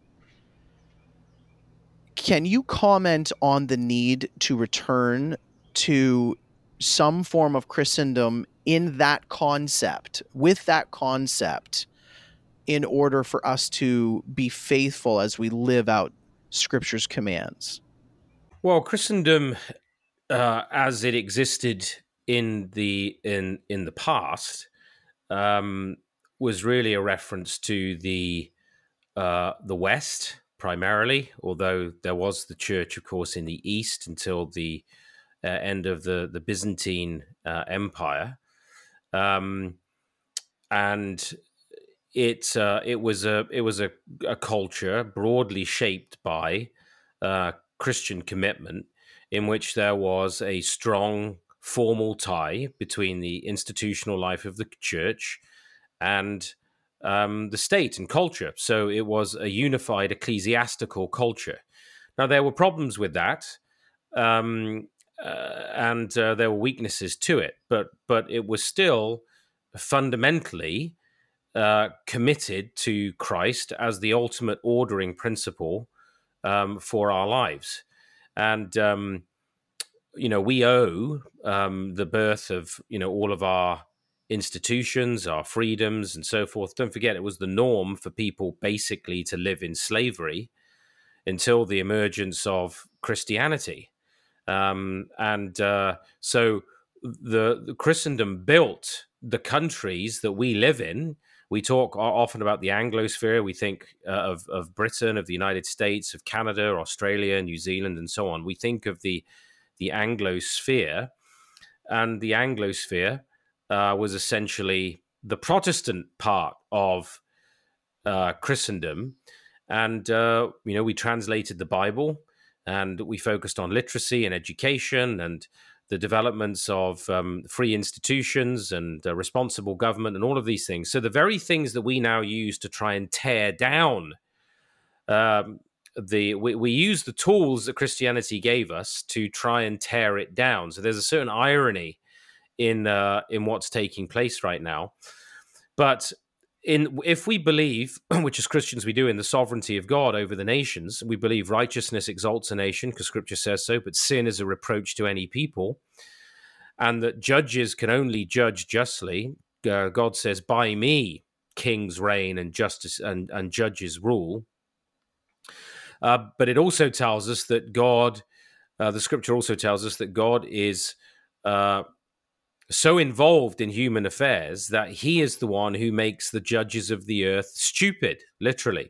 Can you comment on the need to return to some form of Christendom in that concept, with that concept, in order for us to be faithful as we live out Scripture's commands? Well, Christendom uh, as it existed in the in in the past, um, was really a reference to the uh, the West primarily, although there was the church, of course, in the East until the uh, end of the the Byzantine uh, Empire, um, and it uh, it was a it was a, a culture broadly shaped by uh, Christian commitment, in which there was a strong formal tie between the institutional life of the church and um, the state and culture. So it was a unified ecclesiastical culture. Now, there were problems with that, um, uh, and uh, there were weaknesses to it, but but it was still fundamentally uh, committed to Christ as the ultimate ordering principle um, for our lives. And, um, you know, we owe um, the birth of, you know, all of our institutions, our freedoms, and so forth. Don't forget, it was the norm for people basically to live in slavery until the emergence of Christianity. Um, and uh, so the, the Christendom built the countries that we live in. We talk often about the Anglosphere. We think uh, of, of Britain, of the United States, of Canada, Australia, New Zealand, and so on. We think of the, the Anglosphere, and the Anglosphere uh, was essentially the Protestant part of uh, Christendom. And, uh, you know, we translated the Bible, and we focused on literacy and education and the developments of um, free institutions and uh, responsible government and all of these things. So the very things that we now use to try and tear down, um, the we, we use the tools that Christianity gave us to try and tear it down. So there's a certain irony in uh, in what's taking place right now. But in if we believe, which as Christians we do, in the sovereignty of God over the nations, we believe righteousness exalts a nation because Scripture says so, but sin is a reproach to any people, and that judges can only judge justly. Uh, God says, "By me, kings reign and justice and, and judges rule." Uh, but it also tells us that God, uh, the Scripture also tells us that God is Uh, so involved in human affairs that he is the one who makes the judges of the earth stupid, literally.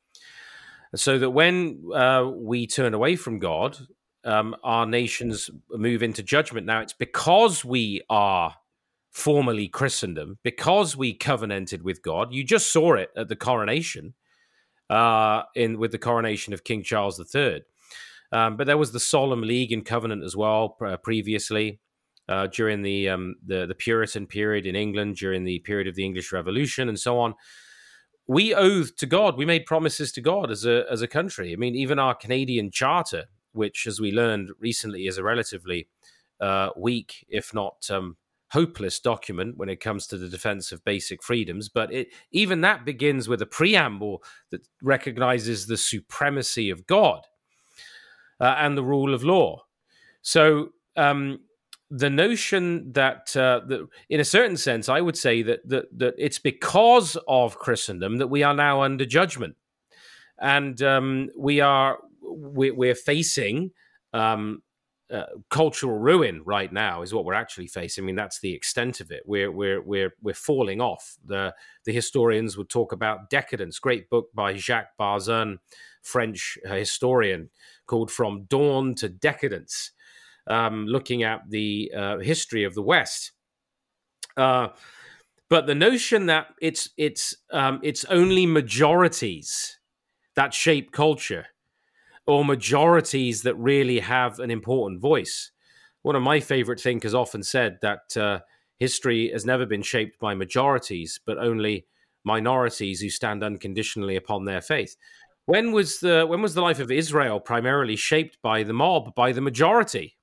So that when uh, we turn away from God, um, our nations move into judgment. Now, it's because we are formally Christendom, because we covenanted with God. You just saw it at the coronation, uh, in with the coronation of King Charles the Third. Um, but there was the Solemn League and Covenant as well uh, previously. Uh, during the, um, the the Puritan period in England, during the period of the English Revolution, and so on, we oathed to God. We made promises to God as a as a country. I mean, even our Canadian Charter, which, as we learned recently, is a relatively uh, weak, if not um, hopeless, document when it comes to the defense of basic freedoms. But it, even that begins with a preamble that recognizes the supremacy of God uh, and the rule of law. So. Um, The notion that, uh, that, in a certain sense, I would say that, that that it's because of Christendom that we are now under judgment, and um, we are we, we're facing um, uh, cultural ruin right now. Is what we're actually facing. I mean, that's the extent of it. We're we're we're we're falling off. The the historians would talk about decadence. Great book by Jacques Barzun, French historian, called From Dawn to Decadence. Um, looking at the uh, history of the West, uh, but the notion that it's it's um, it's only majorities that shape culture, or majorities that really have an important voice. One of my favorite thinkers often said that uh, history has never been shaped by majorities, but only minorities who stand unconditionally upon their faith. When was the when was the life of Israel primarily shaped by the mob, by the majority?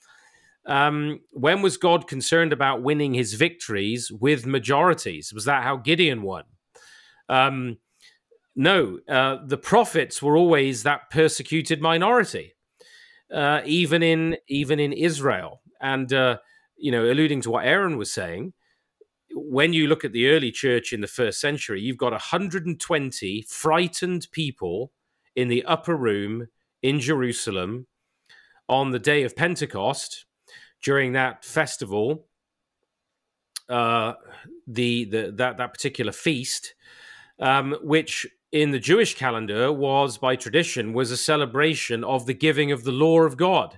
Um, when was God concerned about winning his victories with majorities? Was that how Gideon won? Um, no, uh, the prophets were always that persecuted minority, uh, even in even in Israel. And uh, you know, alluding to what Aaron was saying, when you look at the early church in the first century, you've got one hundred twenty frightened people in the upper room in Jerusalem, on the day of Pentecost, during that festival, uh, the, the that, that particular feast, um, which in the Jewish calendar was, by tradition, was a celebration of the giving of the law of God.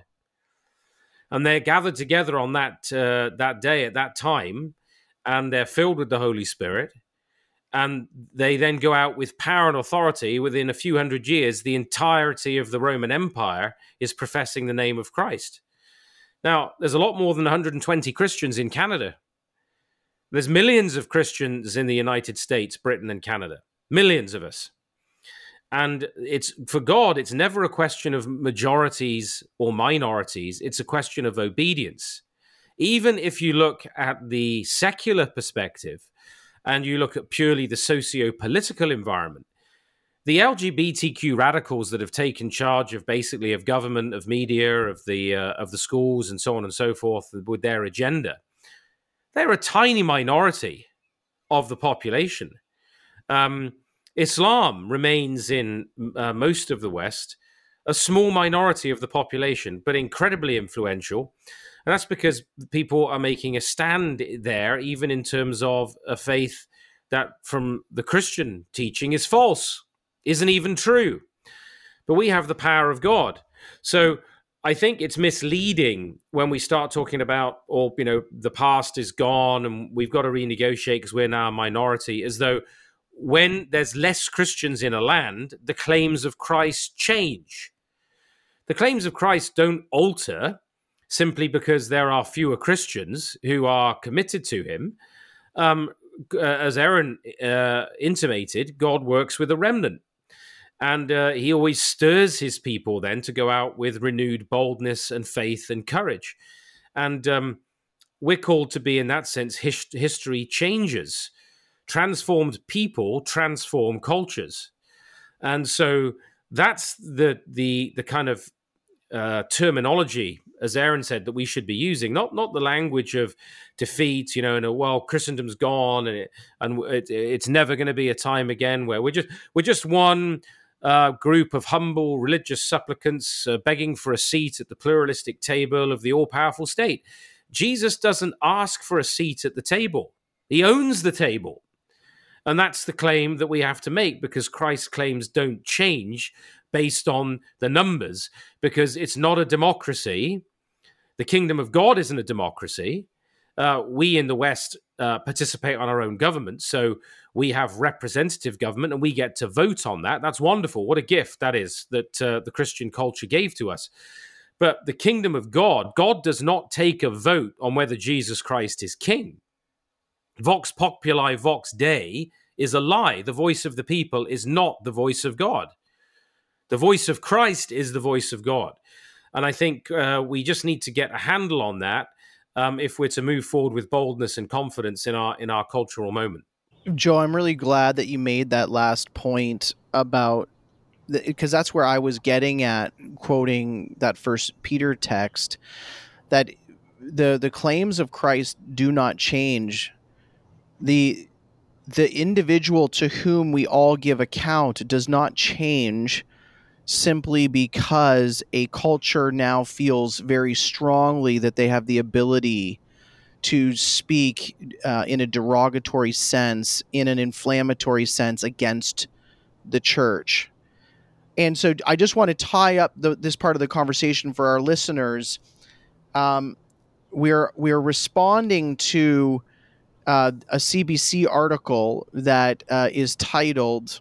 And they're gathered together on that uh, that day at that time, and they're filled with the Holy Spirit. And they then go out with power and authority. Within a few hundred years, the entirety of the Roman Empire is professing the name of Christ. Now, there's a lot more than one hundred twenty Christians in Canada. There's millions of Christians in the United States, Britain, and Canada. Millions of us. And it's for God, it's never a question of majorities or minorities. It's a question of obedience. Even if you look at the secular perspective and you look at purely the socio-political environment, the L G B T Q radicals that have taken charge of basically of government, of media, of the uh, of the schools, and so on and so forth with their agenda, they're a tiny minority of the population. Um, Islam remains in uh, most of the West a small minority of the population, but incredibly influential. And that's because people are making a stand there, even in terms of a faith that from the Christian teaching is false, isn't even true. But we have the power of God. So I think it's misleading when we start talking about, or, you know, the past is gone and we've got to renegotiate because we're now a minority, as though when there's less Christians in a land, the claims of Christ change. The claims of Christ don't alter simply because there are fewer Christians who are committed to him. Um, as Aaron uh, intimated, God works with a remnant. And uh, he always stirs his people then to go out with renewed boldness and faith and courage. And um, we're called to be, in that sense, his- history changers. Transformed people transform cultures. And so that's the the the kind of uh, terminology, as Aaron said, that we should be using, not not the language of defeat, you know, and well, Christendom's gone, and it, and it, it's never going to be a time again where we're just we're just one uh, group of humble religious supplicants uh, begging for a seat at the pluralistic table of the all-powerful state. Jesus doesn't ask for a seat at the table; he owns the table. And that's the claim that we have to make, because Christ's claims don't change based on the numbers, because it's not a democracy. The kingdom of God isn't a democracy. Uh, we in the West uh, participate on our own government, so we have representative government and we get to vote on that. That's wonderful. What a gift that is that uh, the Christian culture gave to us. But the kingdom of God, God does not take a vote on whether Jesus Christ is king. Vox populi, vox Dei is a lie. The voice of the people is not the voice of God. The voice of Christ is the voice of God. And I think uh, we just need to get a handle on that um, if we're to move forward with boldness and confidence in our in our cultural moment. Joe, I'm really glad that you made that last point about, because that's where I was getting at, quoting that First Peter text, that the the claims of Christ do not change. The the individual to whom we all give account does not change simply because a culture now feels very strongly that they have the ability to speak uh, in a derogatory sense, in an inflammatory sense against the church. And so I just want to tie up the, this part of the conversation for our listeners. Um, we're we're responding to Uh, a C B C article that uh, is titled,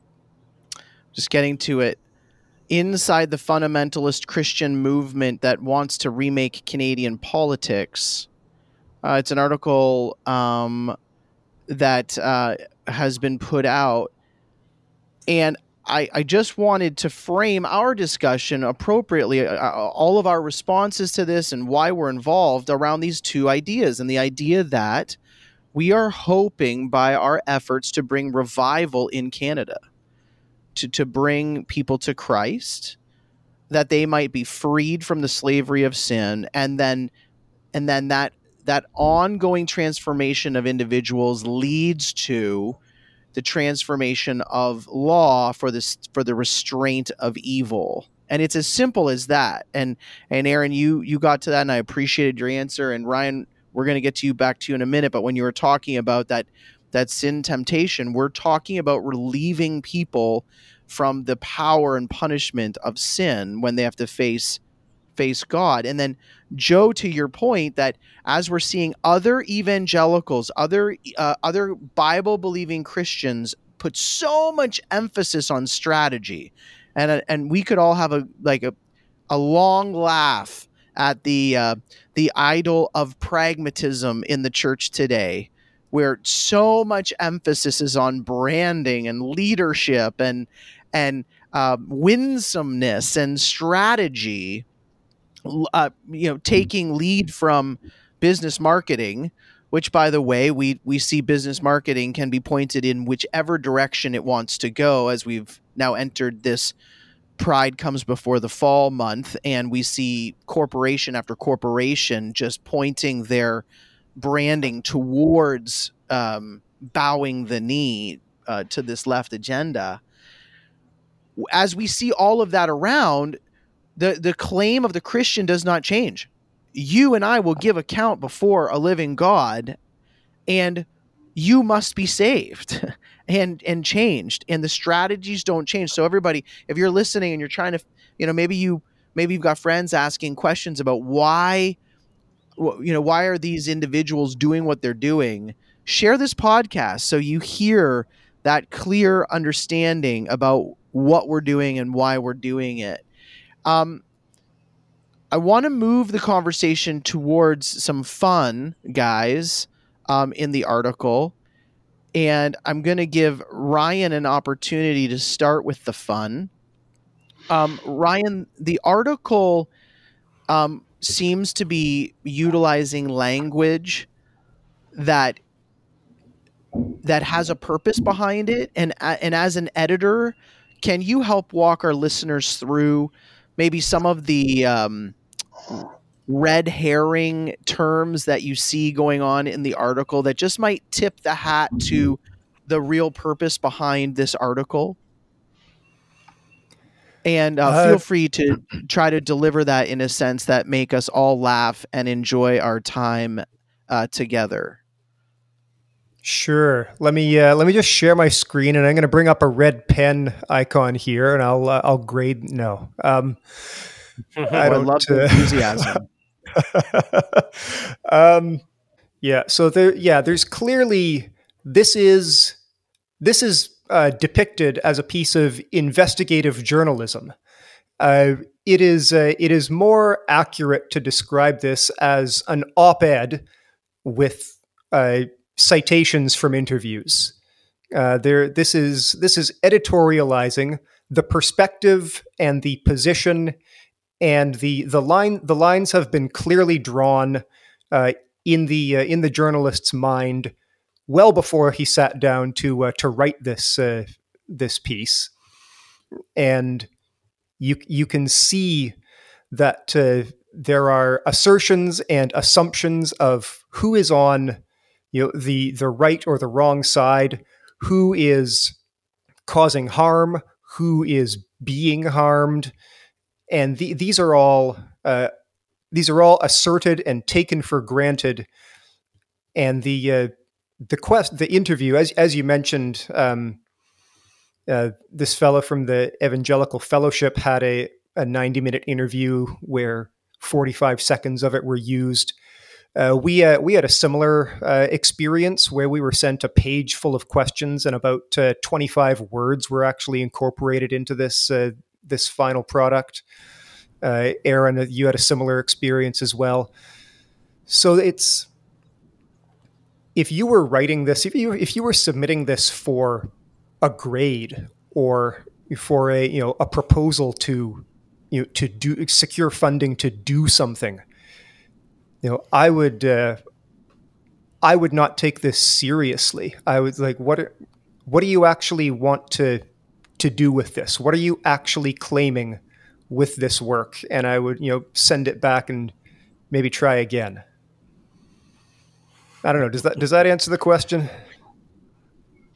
just getting to it, Inside the Fundamentalist Christian Movement That Wants to Remake Canadian Politics. Uh, it's an article um, that uh, has been put out. And I, I just wanted to frame our discussion appropriately, uh, all of our responses to this and why we're involved around these two ideas. And the idea that we are hoping by our efforts to bring revival in Canada, to, to bring people to Christ, that they might be freed from the slavery of sin, and then and then that that ongoing transformation of individuals leads to the transformation of law for this for the restraint of evil. And it's as simple as that. And and Aaron, you you got to that, and I appreciated your answer. And Ryan, we're going to get to you back to you in a minute. But when you were talking about that that sin temptation, we're talking about relieving people from the power and punishment of sin when they have to face face God. And then, Joe, to your point, that as we're seeing other evangelicals, other uh, other Bible believing Christians put so much emphasis on strategy. And and we could all have a like a a long laugh at the uh, the idol of pragmatism in the church today, where so much emphasis is on branding and leadership and and uh, winsomeness and strategy. Uh, you know, taking lead from business marketing, which, by the way, we we see business marketing can be pointed in whichever direction it wants to go, as we've now entered this Pride Comes Before the Fall month, and we see corporation after corporation just pointing their branding towards um, bowing the knee uh, to this left agenda. As we see all of that around, the, the claim of the Christian does not change. You and I will give account before a living God, and you must be saved and and changed, and the strategies don't change. So everybody, if you're listening and you're trying to, you know, maybe you maybe you've got friends asking questions about why, you know, why are these individuals doing what they're doing? Share this podcast so you hear that clear understanding about what we're doing and why we're doing it. Um, I want to move the conversation towards some fun, guys, um, in the article. And I'm going to give Ryan an opportunity to start with the fun. Um, Ryan, the article um, seems to be utilizing language that that has a purpose behind it. And, and as an editor, can you help walk our listeners through maybe some of the um, red herring terms that you see going on in the article that just might tip the hat to the real purpose behind this article? And uh, uh, feel free to try to deliver that in a sense that make us all laugh and enjoy our time uh, together. Sure. Let me uh, let me just share my screen, and I'm going to bring up a red pen icon here, and I'll uh, I'll grade. No, um, I don't I love the enthusiasm. um, yeah. So there, yeah. There's clearly this is this is uh, depicted as a piece of investigative journalism. Uh, it is uh, it is more accurate to describe this as an op-ed with uh, citations from interviews. Uh, there, this is this is editorializing the perspective and the position, and the the line. The lines have been clearly drawn uh, in the uh, in the journalist's mind well before he sat down to uh, to write this uh, this piece, and you you can see that uh, there are assertions and assumptions of who is on, you know, the the right or the wrong side, who is causing harm, who is being harmed, and the, these are all uh, these are all asserted and taken for granted. And the uh, the quest the interview, as as you mentioned, um, uh, this fellow from the Evangelical Fellowship had a a ninety minute interview where forty-five seconds of it were used. Uh, we uh, we had a similar uh, experience where we were sent a page full of questions, and about uh, twenty-five words were actually incorporated into this uh, this final product. Uh, Aaron, you had a similar experience as well. So it's, if you were writing this, if you if you were submitting this for a grade or for a you know a proposal to you know, to do secure funding to do something, you know, I would, uh, I would not take this seriously. I would like, what, what do you actually want to, to do with this? What are you actually claiming with this work? And I would, you know, send it back and maybe try again. I don't know. Does that, does that answer the question?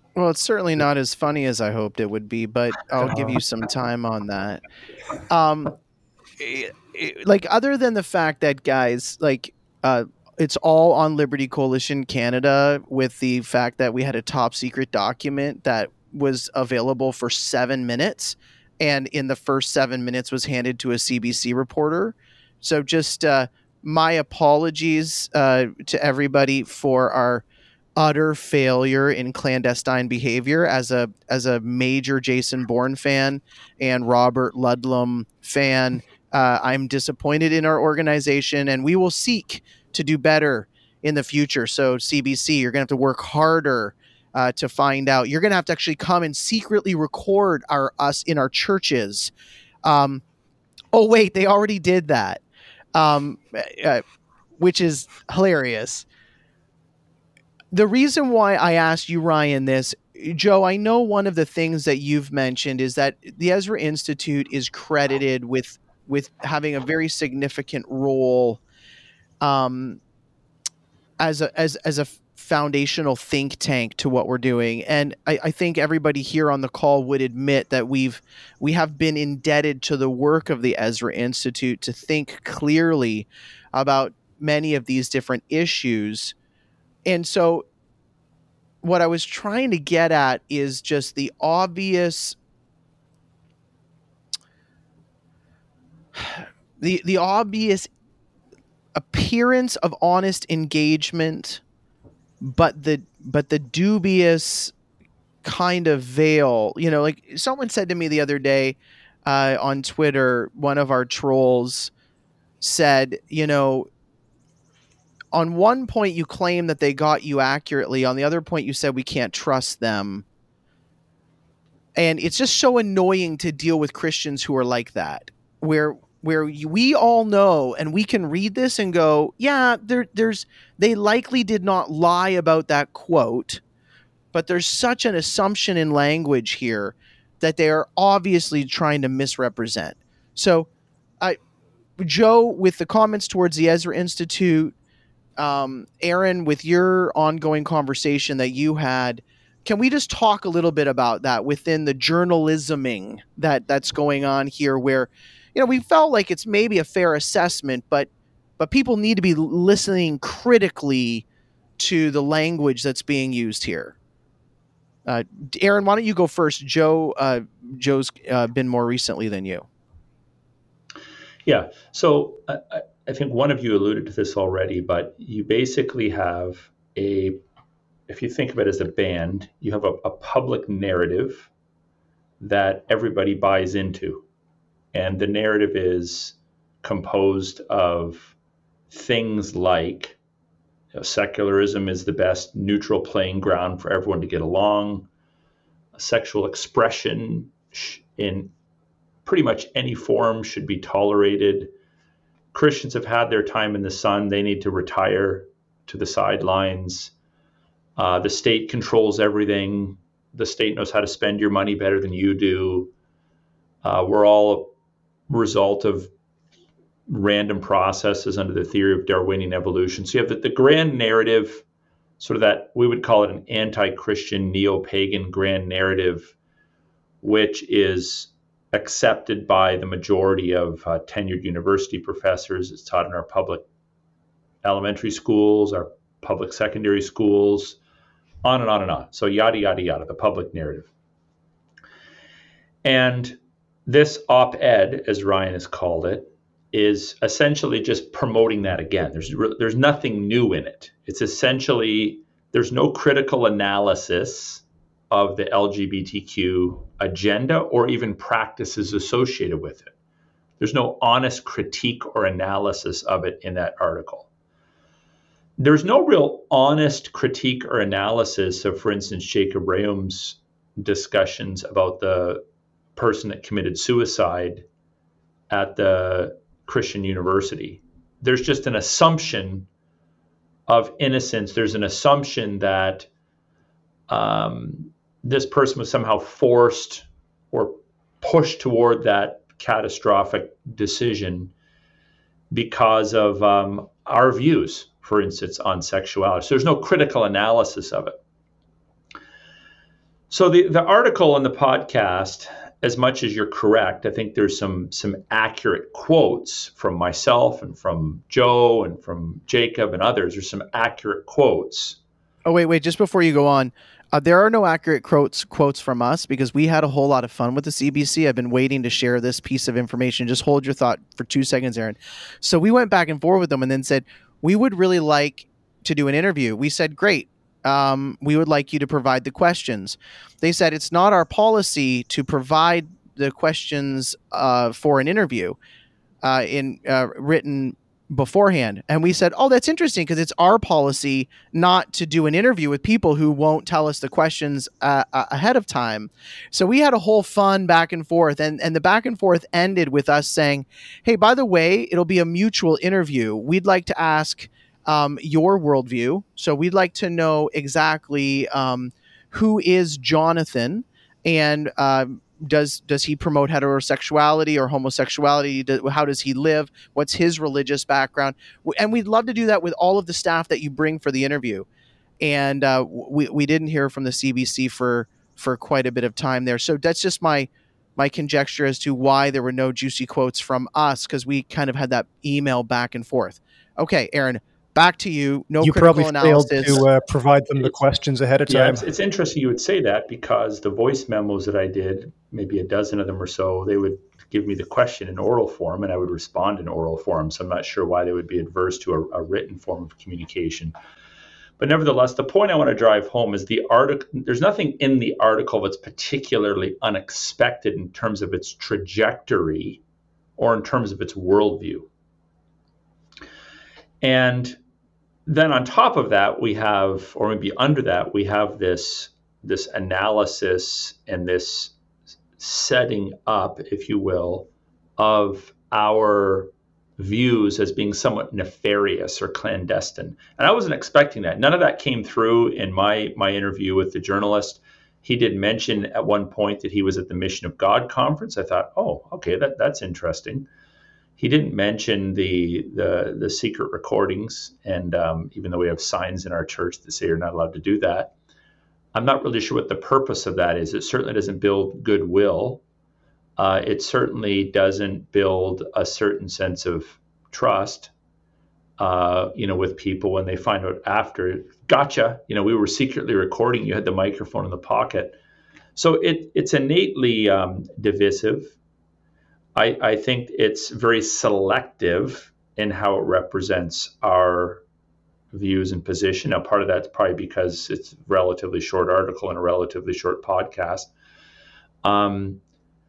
Well, it's certainly not as funny as I hoped it would be, but I'll give you some time on that. Um, it- it- like, other than the fact that, guys, like, uh, it's all on Liberty Coalition Canada, with the fact that we had a top secret document that was available for seven minutes, and in the first seven minutes was handed to a C B C reporter. So just uh, my apologies uh, to everybody for our utter failure in clandestine behavior. As a as a major Jason Bourne fan and Robert Ludlum fan, uh, I'm disappointed in our organization, and we will seek to do better in the future. So C B C, you're going to have to work harder uh, to find out. You're going to have to actually come and secretly record our us in our churches. Um, oh wait, they already did that, um, uh, which is hilarious. The reason why I asked you, Ryan, this, Joe, I know one of the things that you've mentioned is that the Ezra Institute is credited with with having a very significant role um, as a as as a foundational think tank to what we're doing. And I, I think everybody here on the call would admit that we've we have been indebted to the work of the Ezra Institute to think clearly about many of these different issues. And so what I was trying to get at is just the obvious the the obvious appearance of honest engagement, but the but the dubious kind of veil. You know, like someone said to me the other day uh, on Twitter, one of our trolls said, you know, on one point you claim that they got you accurately. On the other point, you said we can't trust them. And it's just so annoying to deal with Christians who are like that, where where we all know and we can read this and go, yeah, there, there's they likely did not lie about that quote, but there's such an assumption in language here that they are obviously trying to misrepresent. So, I, Joe, with the comments towards the Ezra Institute, um, Aaron, with your ongoing conversation that you had, can we just talk a little bit about that within the journalisming that that's going on here, where, you know, we felt like it's maybe a fair assessment, but but people need to be listening critically to the language that's being used here. Uh, Aaron, why don't you go first? Joe, uh, Joe's uh, been more recently than you. Yeah. So I, I think one of you alluded to this already, but you basically have a, if you think of it as a band, you have a, a public narrative that everybody buys into. And the narrative is composed of things like, you know, secularism is the best neutral playing ground for everyone to get along. Sexual expression in pretty much any form should be tolerated. Christians have had their time in the sun. They need to retire to the sidelines. Uh, the state controls everything. The state knows how to spend your money better than you do. Uh, we're all a result of random processes under the theory of Darwinian evolution. So you have the, the grand narrative, sort of that, we would call it an anti-Christian, neo-pagan grand narrative, which is accepted by the majority of uh, tenured university professors. It's taught in our public elementary schools, our public secondary schools, on and on and on. So yada, yada, yada, the public narrative. And this op-ed, as Ryan has called it, is essentially just promoting that again. There's there's nothing new in it. It's essentially, there's no critical analysis of the L G B T Q agenda or even practices associated with it. There's no honest critique or analysis of it in that article. There's no real honest critique or analysis of, for instance, Jacob Reum's discussions about the person that committed suicide at the Christian university. There's just an assumption of innocence. There's an assumption that um, this person was somehow forced or pushed toward that catastrophic decision because of um, our views, for instance, on sexuality. So there's no critical analysis of it. So the, the article on the podcast, as much as you're correct, I think there's some some accurate quotes from myself and from Joe and from Jacob and others. There's some accurate quotes. Oh, wait, wait, just before you go on, uh, there are no accurate quotes quotes from us because we had a whole lot of fun with the C B C. I've been waiting to share this piece of information. Just hold your thought for two seconds, Aaron. So we went back and forth with them and then said, we would really like to do an interview. We said, great. Um, we would like you to provide the questions. They said, it's not our policy to provide the questions uh, for an interview uh, in uh, written beforehand. And we said, oh, that's interesting because it's our policy not to do an interview with people who won't tell us the questions uh, ahead of time. So we had a whole fun back and forth, and, and the back and forth ended with us saying, hey, by the way, it'll be a mutual interview. We'd like to ask um, your worldview. So we'd like to know exactly um, who is Jonathan, and uh, Does does he promote heterosexuality or homosexuality? How does he live? What's his religious background? And we'd love to do that with all of the staff that you bring for the interview. And uh, we we didn't hear from the C B C for for quite a bit of time there. So that's just my my conjecture as to why there were no juicy quotes from us, because we kind of had that email back and forth. Okay, Aaron, back to you. No you critical probably analysis. failed to uh, provide them the questions ahead of time. Yeah, it's, it's interesting you would say that, because the voice memos that I did, maybe a dozen of them or so, they would give me the question in oral form and I would respond in oral form. So I'm not sure why they would be adverse to a, a written form of communication. But nevertheless, the point I want to drive home is the article. There's nothing in the article that's particularly unexpected in terms of its trajectory or in terms of its worldview. And then on top of that, we have, or maybe under that, we have this, this analysis and this setting up, if you will, of our views as being somewhat nefarious or clandestine. And I wasn't expecting that. None of that came through in my, my interview with the journalist. He did mention at one point that he was at the Mission of God conference. I thought, oh, okay, that, that's interesting. He didn't mention the the, the secret recordings, and um, even though we have signs in our church that say you're not allowed to do that, I'm not really sure what the purpose of that is. It certainly doesn't build goodwill. Uh, it certainly doesn't build a certain sense of trust, uh, you know, with people when they find out after, gotcha, you know, we were secretly recording, you had the microphone in the pocket. So it it's innately um, divisive. I, I think it's very selective in how it represents our views and position. Now, part of that's probably because it's a relatively short article and a relatively short podcast. Um,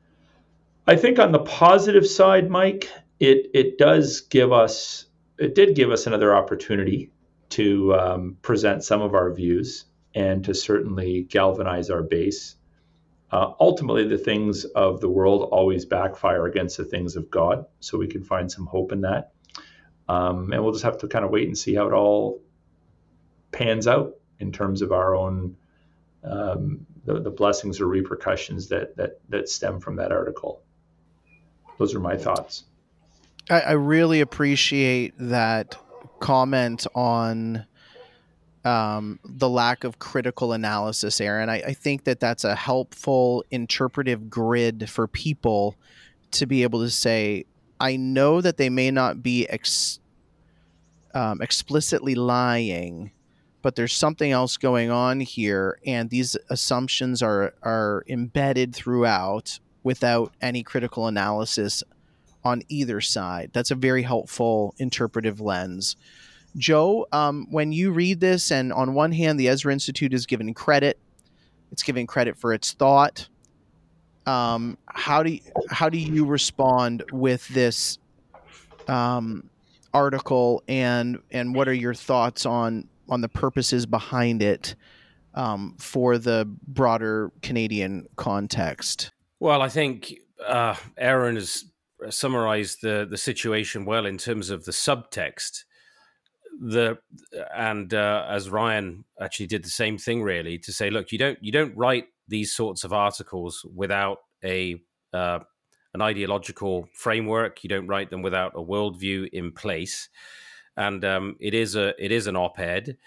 I think on the positive side, Mike, it it does give us, it did give us another opportunity to um, present some of our views and to certainly galvanize our base. Uh, ultimately, the things of the world always backfire against the things of God, so we can find some hope in that. Um, and we'll just have to kind of wait and see how it all pans out in terms of our own um, the, the blessings or repercussions that that that stem from that article. Those are my thoughts. I, I really appreciate that comment on um, the lack of critical analysis, Aaron. I, I think that that's a helpful interpretive grid for people to be able to say, I know that they may not be ex, um, explicitly lying, but there's something else going on here, and these assumptions are are embedded throughout without any critical analysis on either side. That's a very helpful interpretive lens. Joe, um, when you read this, and on one hand, the Ezra Institute is given credit, it's given credit for its thought. Um, how do you, how do you respond with this um, article, and and what are your thoughts on on the purposes behind it um, for the broader Canadian context? Well, I think uh, Aaron has summarized the the situation well in terms of the subtext. The and uh, as Ryan actually did the same thing, really, to say, look, you don't you don't write these sorts of articles without a uh, an ideological framework. You don't write them without a worldview in place, and um, it is a it is an op-ed.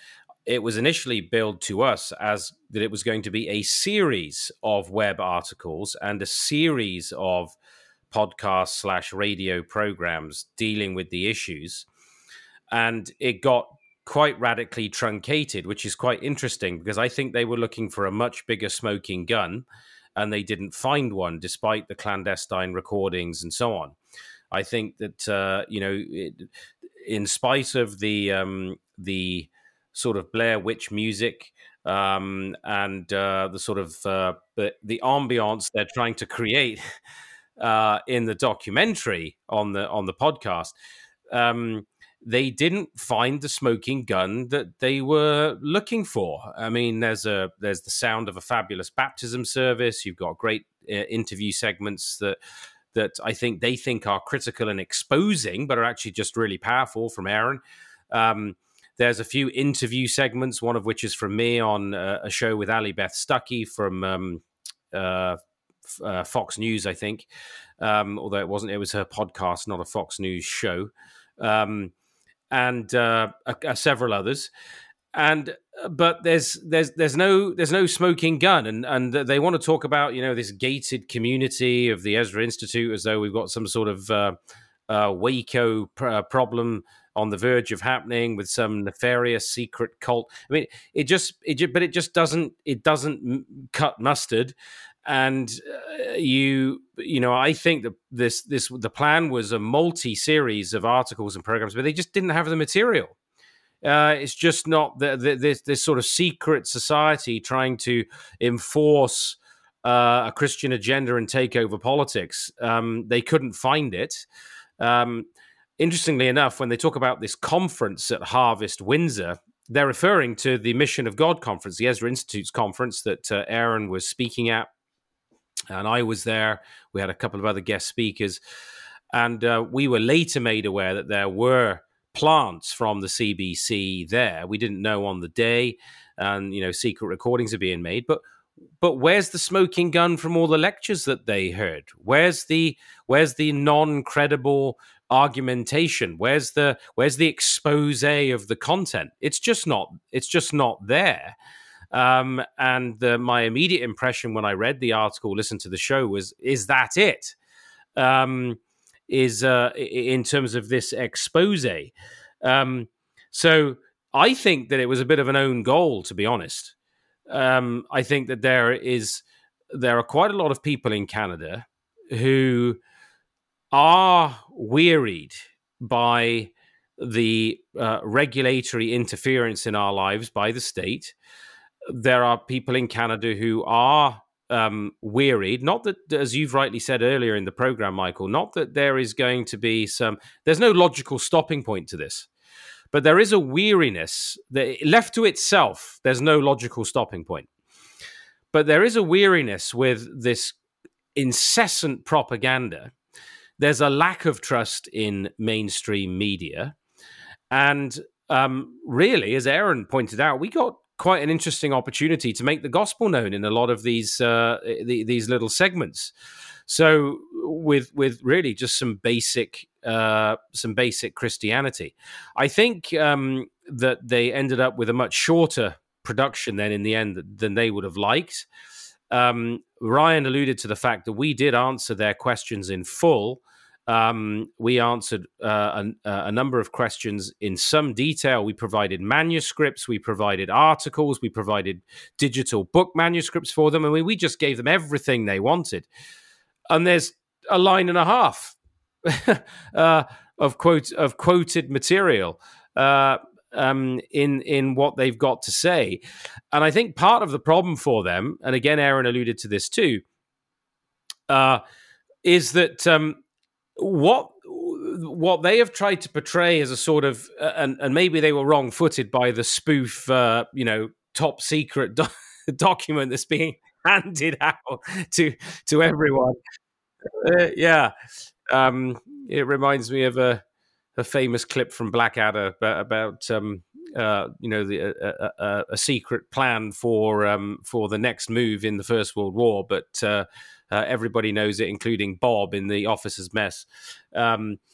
it was initially billed to us as that it was going to be a series of web articles and a series of podcast slash radio programs dealing with the issues. And it got quite radically truncated, which is quite interesting because I think they were looking for a much bigger smoking gun and they didn't find one despite the clandestine recordings and so on. I think that, uh, you know, it, in spite of the um, the sort of Blair Witch music um, and uh, the sort of uh, the, the ambiance they're trying to create uh, in the documentary on the on the podcast, um, they didn't find the smoking gun that they were looking for. I mean, there's a there's the sound of a fabulous baptism service. You've got great uh, interview segments that that I think they think are critical and exposing, but are actually just really powerful from Aaron. Um, there's a few interview segments, one of which is from me on uh, a show with Ali Beth Stuckey from um, uh, f- uh, Fox News, I think. Um, although it wasn't, it was her podcast, not a Fox News show. Um, and uh, uh, several others. And but there's there's there's no there's no smoking gun, and and they want to talk about, you know, this gated community of the Ezra Institute as though we've got some sort of uh, uh, Waco pr- problem on the verge of happening with some nefarious secret cult. I mean, it just it just, but it just doesn't it doesn't cut mustard. And uh, you you know, I think that this this the plan was a multi series of articles and programs, but they just didn't have the material. Uh, it's just not the, the, this, this sort of secret society trying to enforce uh, a Christian agenda and take over politics. Um, they couldn't find it. Um, interestingly enough, when they talk about this conference at Harvest Windsor, they're referring to the Mission of God conference, the Ezra Institute's conference that uh, Aaron was speaking at. And I was there. We had a couple of other guest speakers. And uh, we were later made aware that there were plants from the C B C there. We didn't know on the day, and you know, secret recordings are being made. But but where's the smoking gun from all the lectures that they heard? Where's the where's the non-credible argumentation? Where's the where's the expose of the content? It's just not. It's just not there. Um, and the, my immediate impression when I read the article, listened to the show, was, is that it? Um, is uh, in terms of this expose. Um, so I think that it was a bit of an own goal, to be honest. Um, I think that there is there are quite a lot of people in Canada who are wearied by the uh, regulatory interference in our lives by the state. There are people in Canada who are Um, wearied, not that, as you've rightly said earlier in the program, Michael, not that there is going to be some, there's no logical stopping point to this, but there is a weariness that, left to itself, there's no logical stopping point. But there is a weariness with this incessant propaganda. There's a lack of trust in mainstream media. And um, really, as Aaron pointed out, we got quite an interesting opportunity to make the gospel known in a lot of these uh, the, these little segments. So with with really just some basic uh, some basic Christianity, I think um, that they ended up with a much shorter production then in the end than they would have liked. Um, Ryan alluded to the fact that we did answer their questions in full. Um, we answered uh, a, a number of questions in some detail. We provided manuscripts, we provided articles, we provided digital book manuscripts for them. I mean, we just gave them everything they wanted. And there's a line and a half uh, of quote of quoted material uh, um, in in what they've got to say. And I think part of the problem for them, and again, Aaron alluded to this too, uh, is that. Um, What what they have tried to portray as a sort of, uh, and, and maybe they were wrong-footed by the spoof, uh, you know, top secret do- document that's being handed out to to everyone. Uh, yeah, um, it reminds me of a a famous clip from Blackadder about, about um, uh, you know, the, a, a, a secret plan for um, for the next move in the First World War, but. Uh, Uh, everybody knows it, including Bob in The Officer's Mess. Um,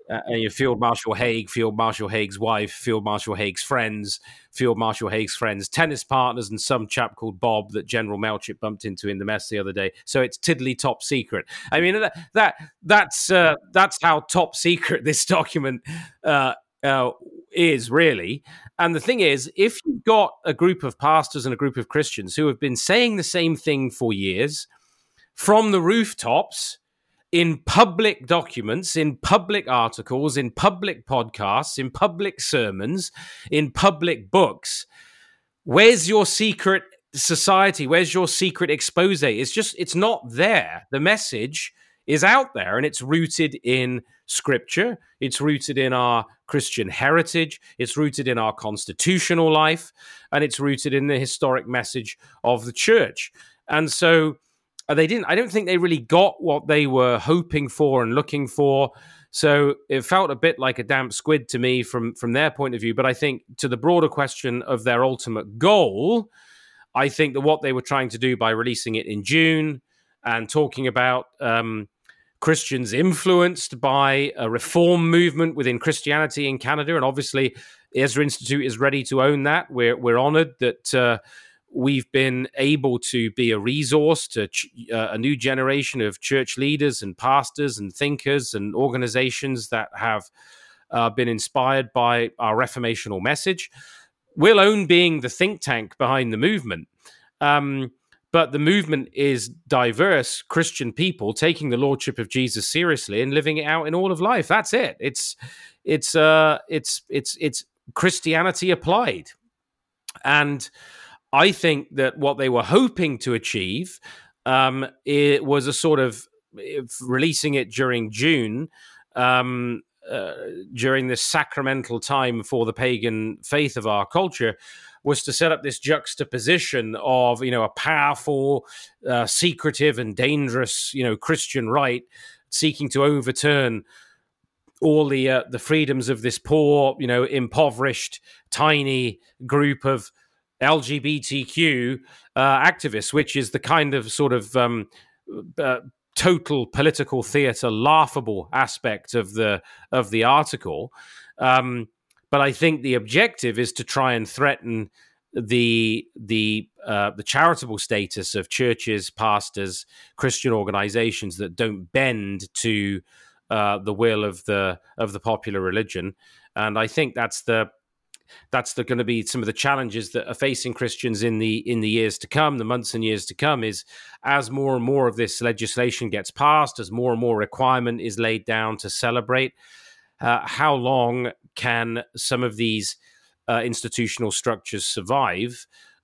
uh, you Field Marshal Haig, Field Marshal Haig's wife, Field Marshal Haig's friends, Field Marshal Haig's friends, tennis partners, and some chap called Bob that General Melchett bumped into in the mess the other day. So it's tiddly top secret. I mean, that, that that's uh, that's how top secret this document uh, uh, is, really. And the thing is, if you've got a group of pastors and a group of Christians who have been saying the same thing for years from the rooftops, in public documents, in public articles, in public podcasts, in public sermons, in public books, where's your secret society? Where's your secret expose? It's just, it's not there. The message is out there, and it's rooted in Scripture. It's rooted in our Christian heritage. It's rooted in our constitutional life, and it's rooted in the historic message of the church. And so they didn't, I don't think they really got what they were hoping for and looking for. So it felt a bit like a damp squid to me from, from their point of view. But I think to the broader question of their ultimate goal, I think that what they were trying to do by releasing it in June and talking about um, Christians influenced by a reform movement within Christianity in Canada, and obviously the Ezra Institute is ready to own that. We're, we're honored that uh, we've been able to be a resource to ch- uh, a new generation of church leaders and pastors and thinkers and organizations that have uh, been inspired by our reformational message. We'll own being the think tank behind the movement. Um, but the movement is diverse Christian people taking the Lordship of Jesus seriously and living it out in all of life. That's it. It's, it's, uh, it's, it's, it's Christianity applied. And I think that what they were hoping to achieve um, it was a sort of releasing it during June, um, uh, during this sacramental time for the pagan faith of our culture, was to set up this juxtaposition of, you know, a powerful, uh, secretive and dangerous, you know, Christian right seeking to overturn all the uh, the freedoms of this poor, you know, impoverished, tiny group of L G B T Q uh, activists, which is the kind of sort of um, uh, total political theater, laughable aspect of the of the article. Um, but I think the objective is to try and threaten the the uh, the charitable status of churches, pastors, Christian organizations that don't bend to uh, the will of the of the popular religion. And I think that's the That's the, going to be some of the challenges that are facing Christians in the in the years to come, the months and years to come, is as more and more of this legislation gets passed, as more and more requirement is laid down to celebrate, uh, how long can some of these uh, institutional structures survive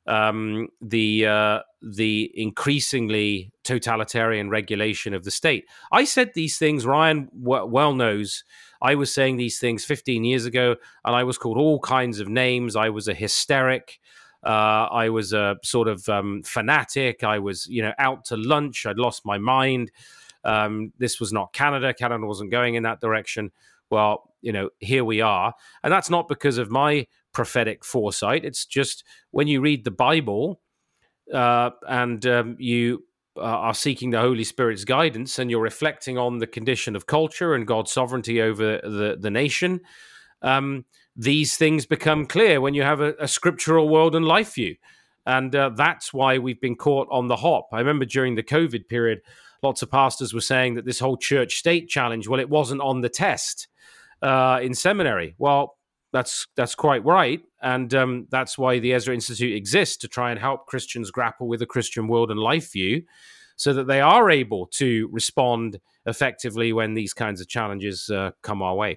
um, the uh, the increasingly totalitarian regulation of the state? I said these things, Ryan w- well knows, I was saying these things fifteen years ago, and I was called all kinds of names. I was a hysteric. Uh, I was a sort of um, fanatic. I was, you know, out to lunch. I'd lost my mind. Um, this was not Canada. Canada wasn't going in that direction. Well, you know, here we are. And that's not because of my prophetic foresight. It's just when you read the Bible uh, and um, you uh, are seeking the Holy Spirit's guidance, and you're reflecting on the condition of culture and God's sovereignty over the, the nation, um, these things become clear when you have a, a scriptural world and life view. And uh, that's why we've been caught on the hop. I remember during the COVID period, lots of pastors were saying that this whole church-state challenge, well, it wasn't on the test uh, in seminary. Well, that's that's quite right. And um, that's why the Ezra Institute exists, to try and help Christians grapple with a Christian world and life view so that they are able to respond effectively when these kinds of challenges uh, come our way.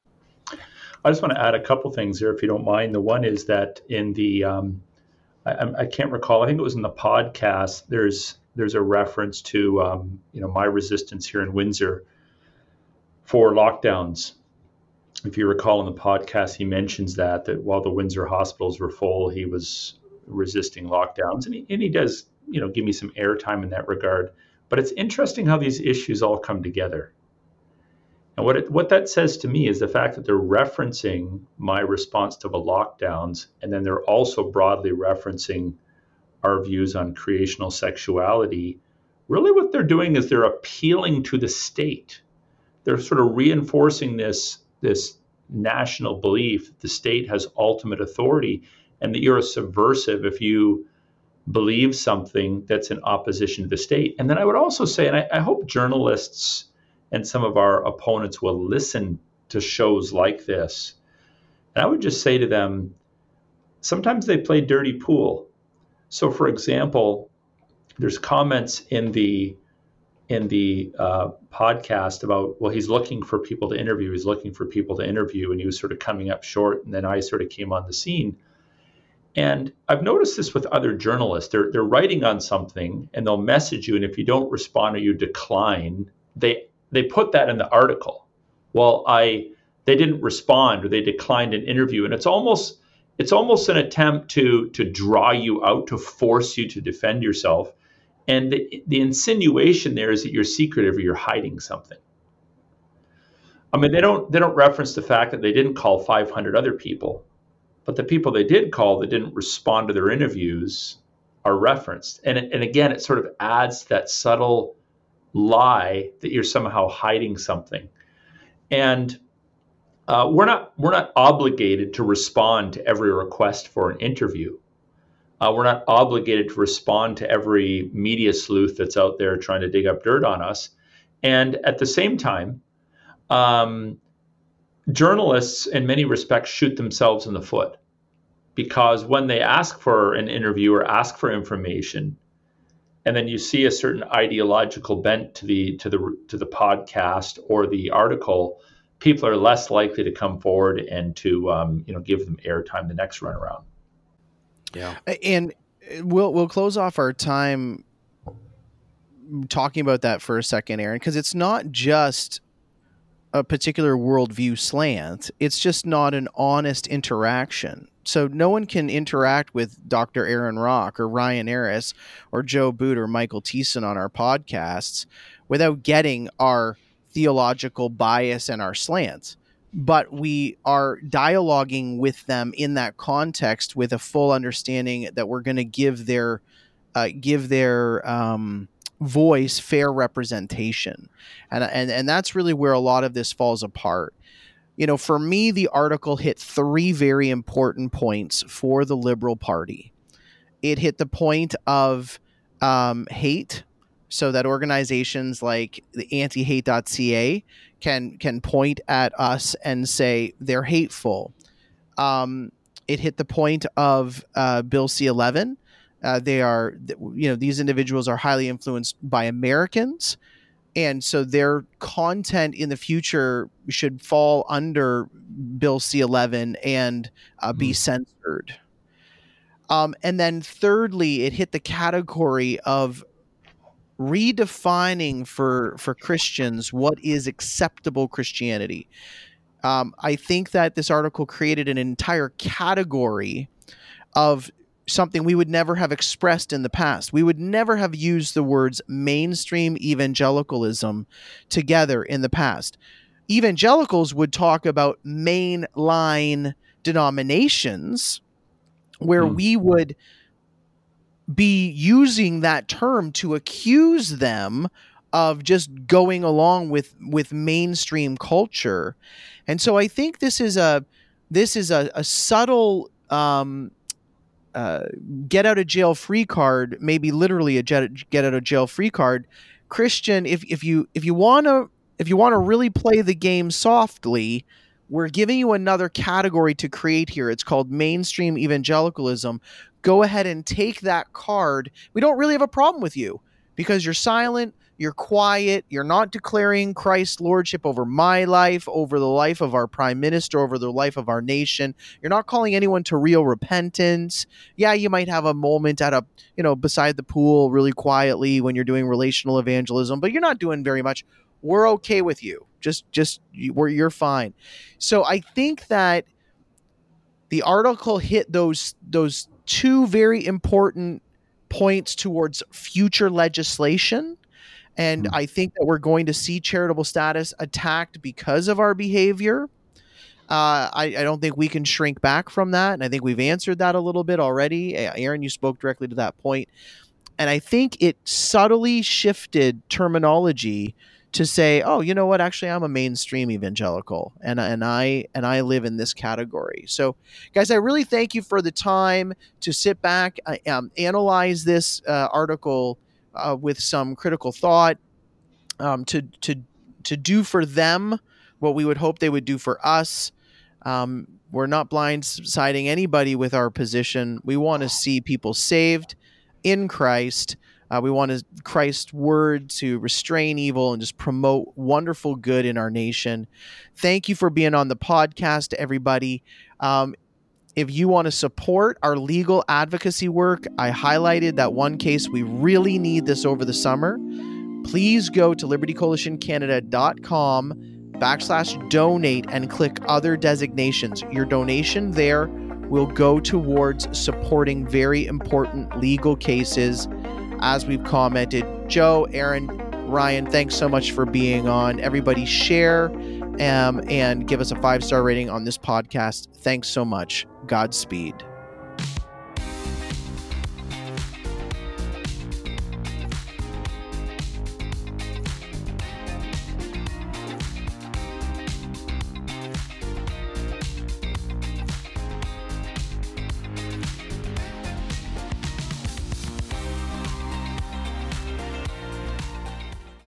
I just want to add a couple things here, if you don't mind. The one is that in the, um, I, I can't recall, I think it was in the podcast, there's there's a reference to, um, you know, my resistance here in Windsor for lockdowns. If you recall in the podcast, he mentions that, that while the Windsor hospitals were full, he was resisting lockdowns. And he, and he does, you know, give me some airtime in that regard. But it's interesting how these issues all come together. And what it, what that says to me is the fact that they're referencing my response to the lockdowns, and then they're also broadly referencing our views on creational sexuality. Really what they're doing is they're appealing to the state they're sort of reinforcing this, this national belief that the state has ultimate authority and that you're a subversive if you believe something that's in opposition to the state. And then I would also say, and I, I hope journalists and some of our opponents will listen to shows like this. And I would just say to them, sometimes they play dirty pool. So for example, there's comments in the in the uh, podcast about, well, he's looking for people to interview. He's looking for people to interview. And he was sort of coming up short. And then I sort of came on the scene. And I've noticed this with other journalists. They're, they're writing on something and they'll message you. And if you don't respond or you decline, they they put that in the article. Well, I they didn't respond or they declined an interview. And it's almost it's almost an attempt to to draw you out, to force you to defend yourself. And the, the insinuation there is that you're secretive or you're hiding something. I mean, they don't they don't reference the fact that they didn't call five hundred other people, but the people they did call that didn't respond to their interviews are referenced. And and again, it sort of adds that subtle lie that you're somehow hiding something. And uh, we're not we're not obligated to respond to every request for an interview. Uh, we're not obligated to respond to every media sleuth that's out there trying to dig up dirt on us. And at the same time, um, journalists in many respects shoot themselves in the foot, because when they ask for an interview or ask for information, and then you see a certain ideological bent to the to the to the podcast or the article, people are less likely to come forward and to um, you know give them airtime the next run around. Yeah. And we'll we'll close off our time talking about that for a second, Aaron, because it's not just a particular worldview slant. It's just not an honest interaction. So no one can interact with Doctor Aaron Rock or Ryan Aris or Joe Boot or Michael Thiessen on our podcasts without getting our theological bias and our slants. But we are dialoguing with them in that context with a full understanding that we're going to give their uh, give their um, voice fair representation, and and and that's really where a lot of this falls apart. You know, for me, the article hit three very important points for the Liberal Party. It hit the point of um, hate, so that organizations like the anti hate dot c a can can point at us and say they're hateful. Um, it hit the point of uh, Bill C eleven. Uh, they are, you know, these individuals are highly influenced by Americans, and so their content in the future should fall under Bill C eleven and uh, be mm. censored. Um, and then thirdly, it hit the category of redefining for for Christians what is acceptable Christianity. Um, I think that this article created an entire category of something we would never have expressed in the past. We would never have used the words mainstream evangelicalism together in the past. Evangelicals would talk about mainline denominations, where mm. we would be using that term to accuse them of just going along with with mainstream culture. And so I think this is a this is a, a subtle um, uh, get out of jail free card, maybe literally a get, get out of jail free card. Christian, if if you if you want to if you want to really play the game softly, we're giving you another category to create here. It's called mainstream evangelicalism. Go ahead and take that card. We don't really have a problem with you because you're silent, you're quiet, you're not declaring Christ's lordship over my life, over the life of our prime minister, over the life of our nation. You're not calling anyone to real repentance. Yeah, you might have a moment at a, you know, beside the pool really quietly when you're doing relational evangelism, but you're not doing very much. We're okay with you. Just, just, you're, you're fine. So I think that the article hit those, those two very important points towards future legislation. And I think that we're going to see charitable status attacked because of our behavior. Uh, I, I don't think we can shrink back from that. And I think we've answered that a little bit already. Aaron, you spoke directly to that point. And I think it subtly shifted terminology to say, oh, you know what? Actually, I'm a mainstream evangelical, and and I and I live in this category. So, guys, I really thank you for the time to sit back, uh, um, analyze this uh, article uh, with some critical thought, um, to to to do for them what we would hope they would do for us. Um, we're not blindsiding anybody with our position. We want to see people saved in Christ. Uh, we want to, Christ's word to restrain evil and just promote wonderful good in our nation. Thank you for being on the podcast, everybody. Um, if you want to support our legal advocacy work, I highlighted that one case. We really need this over the summer. Please go to liberty coalition canada dot com backslash donate and click other designations. Your donation there will go towards supporting very important legal cases, as we've commented. Joe, Aaron, Ryan, thanks so much for being on. Everybody share um, and give us a five-star rating on this podcast. Thanks so much. Godspeed.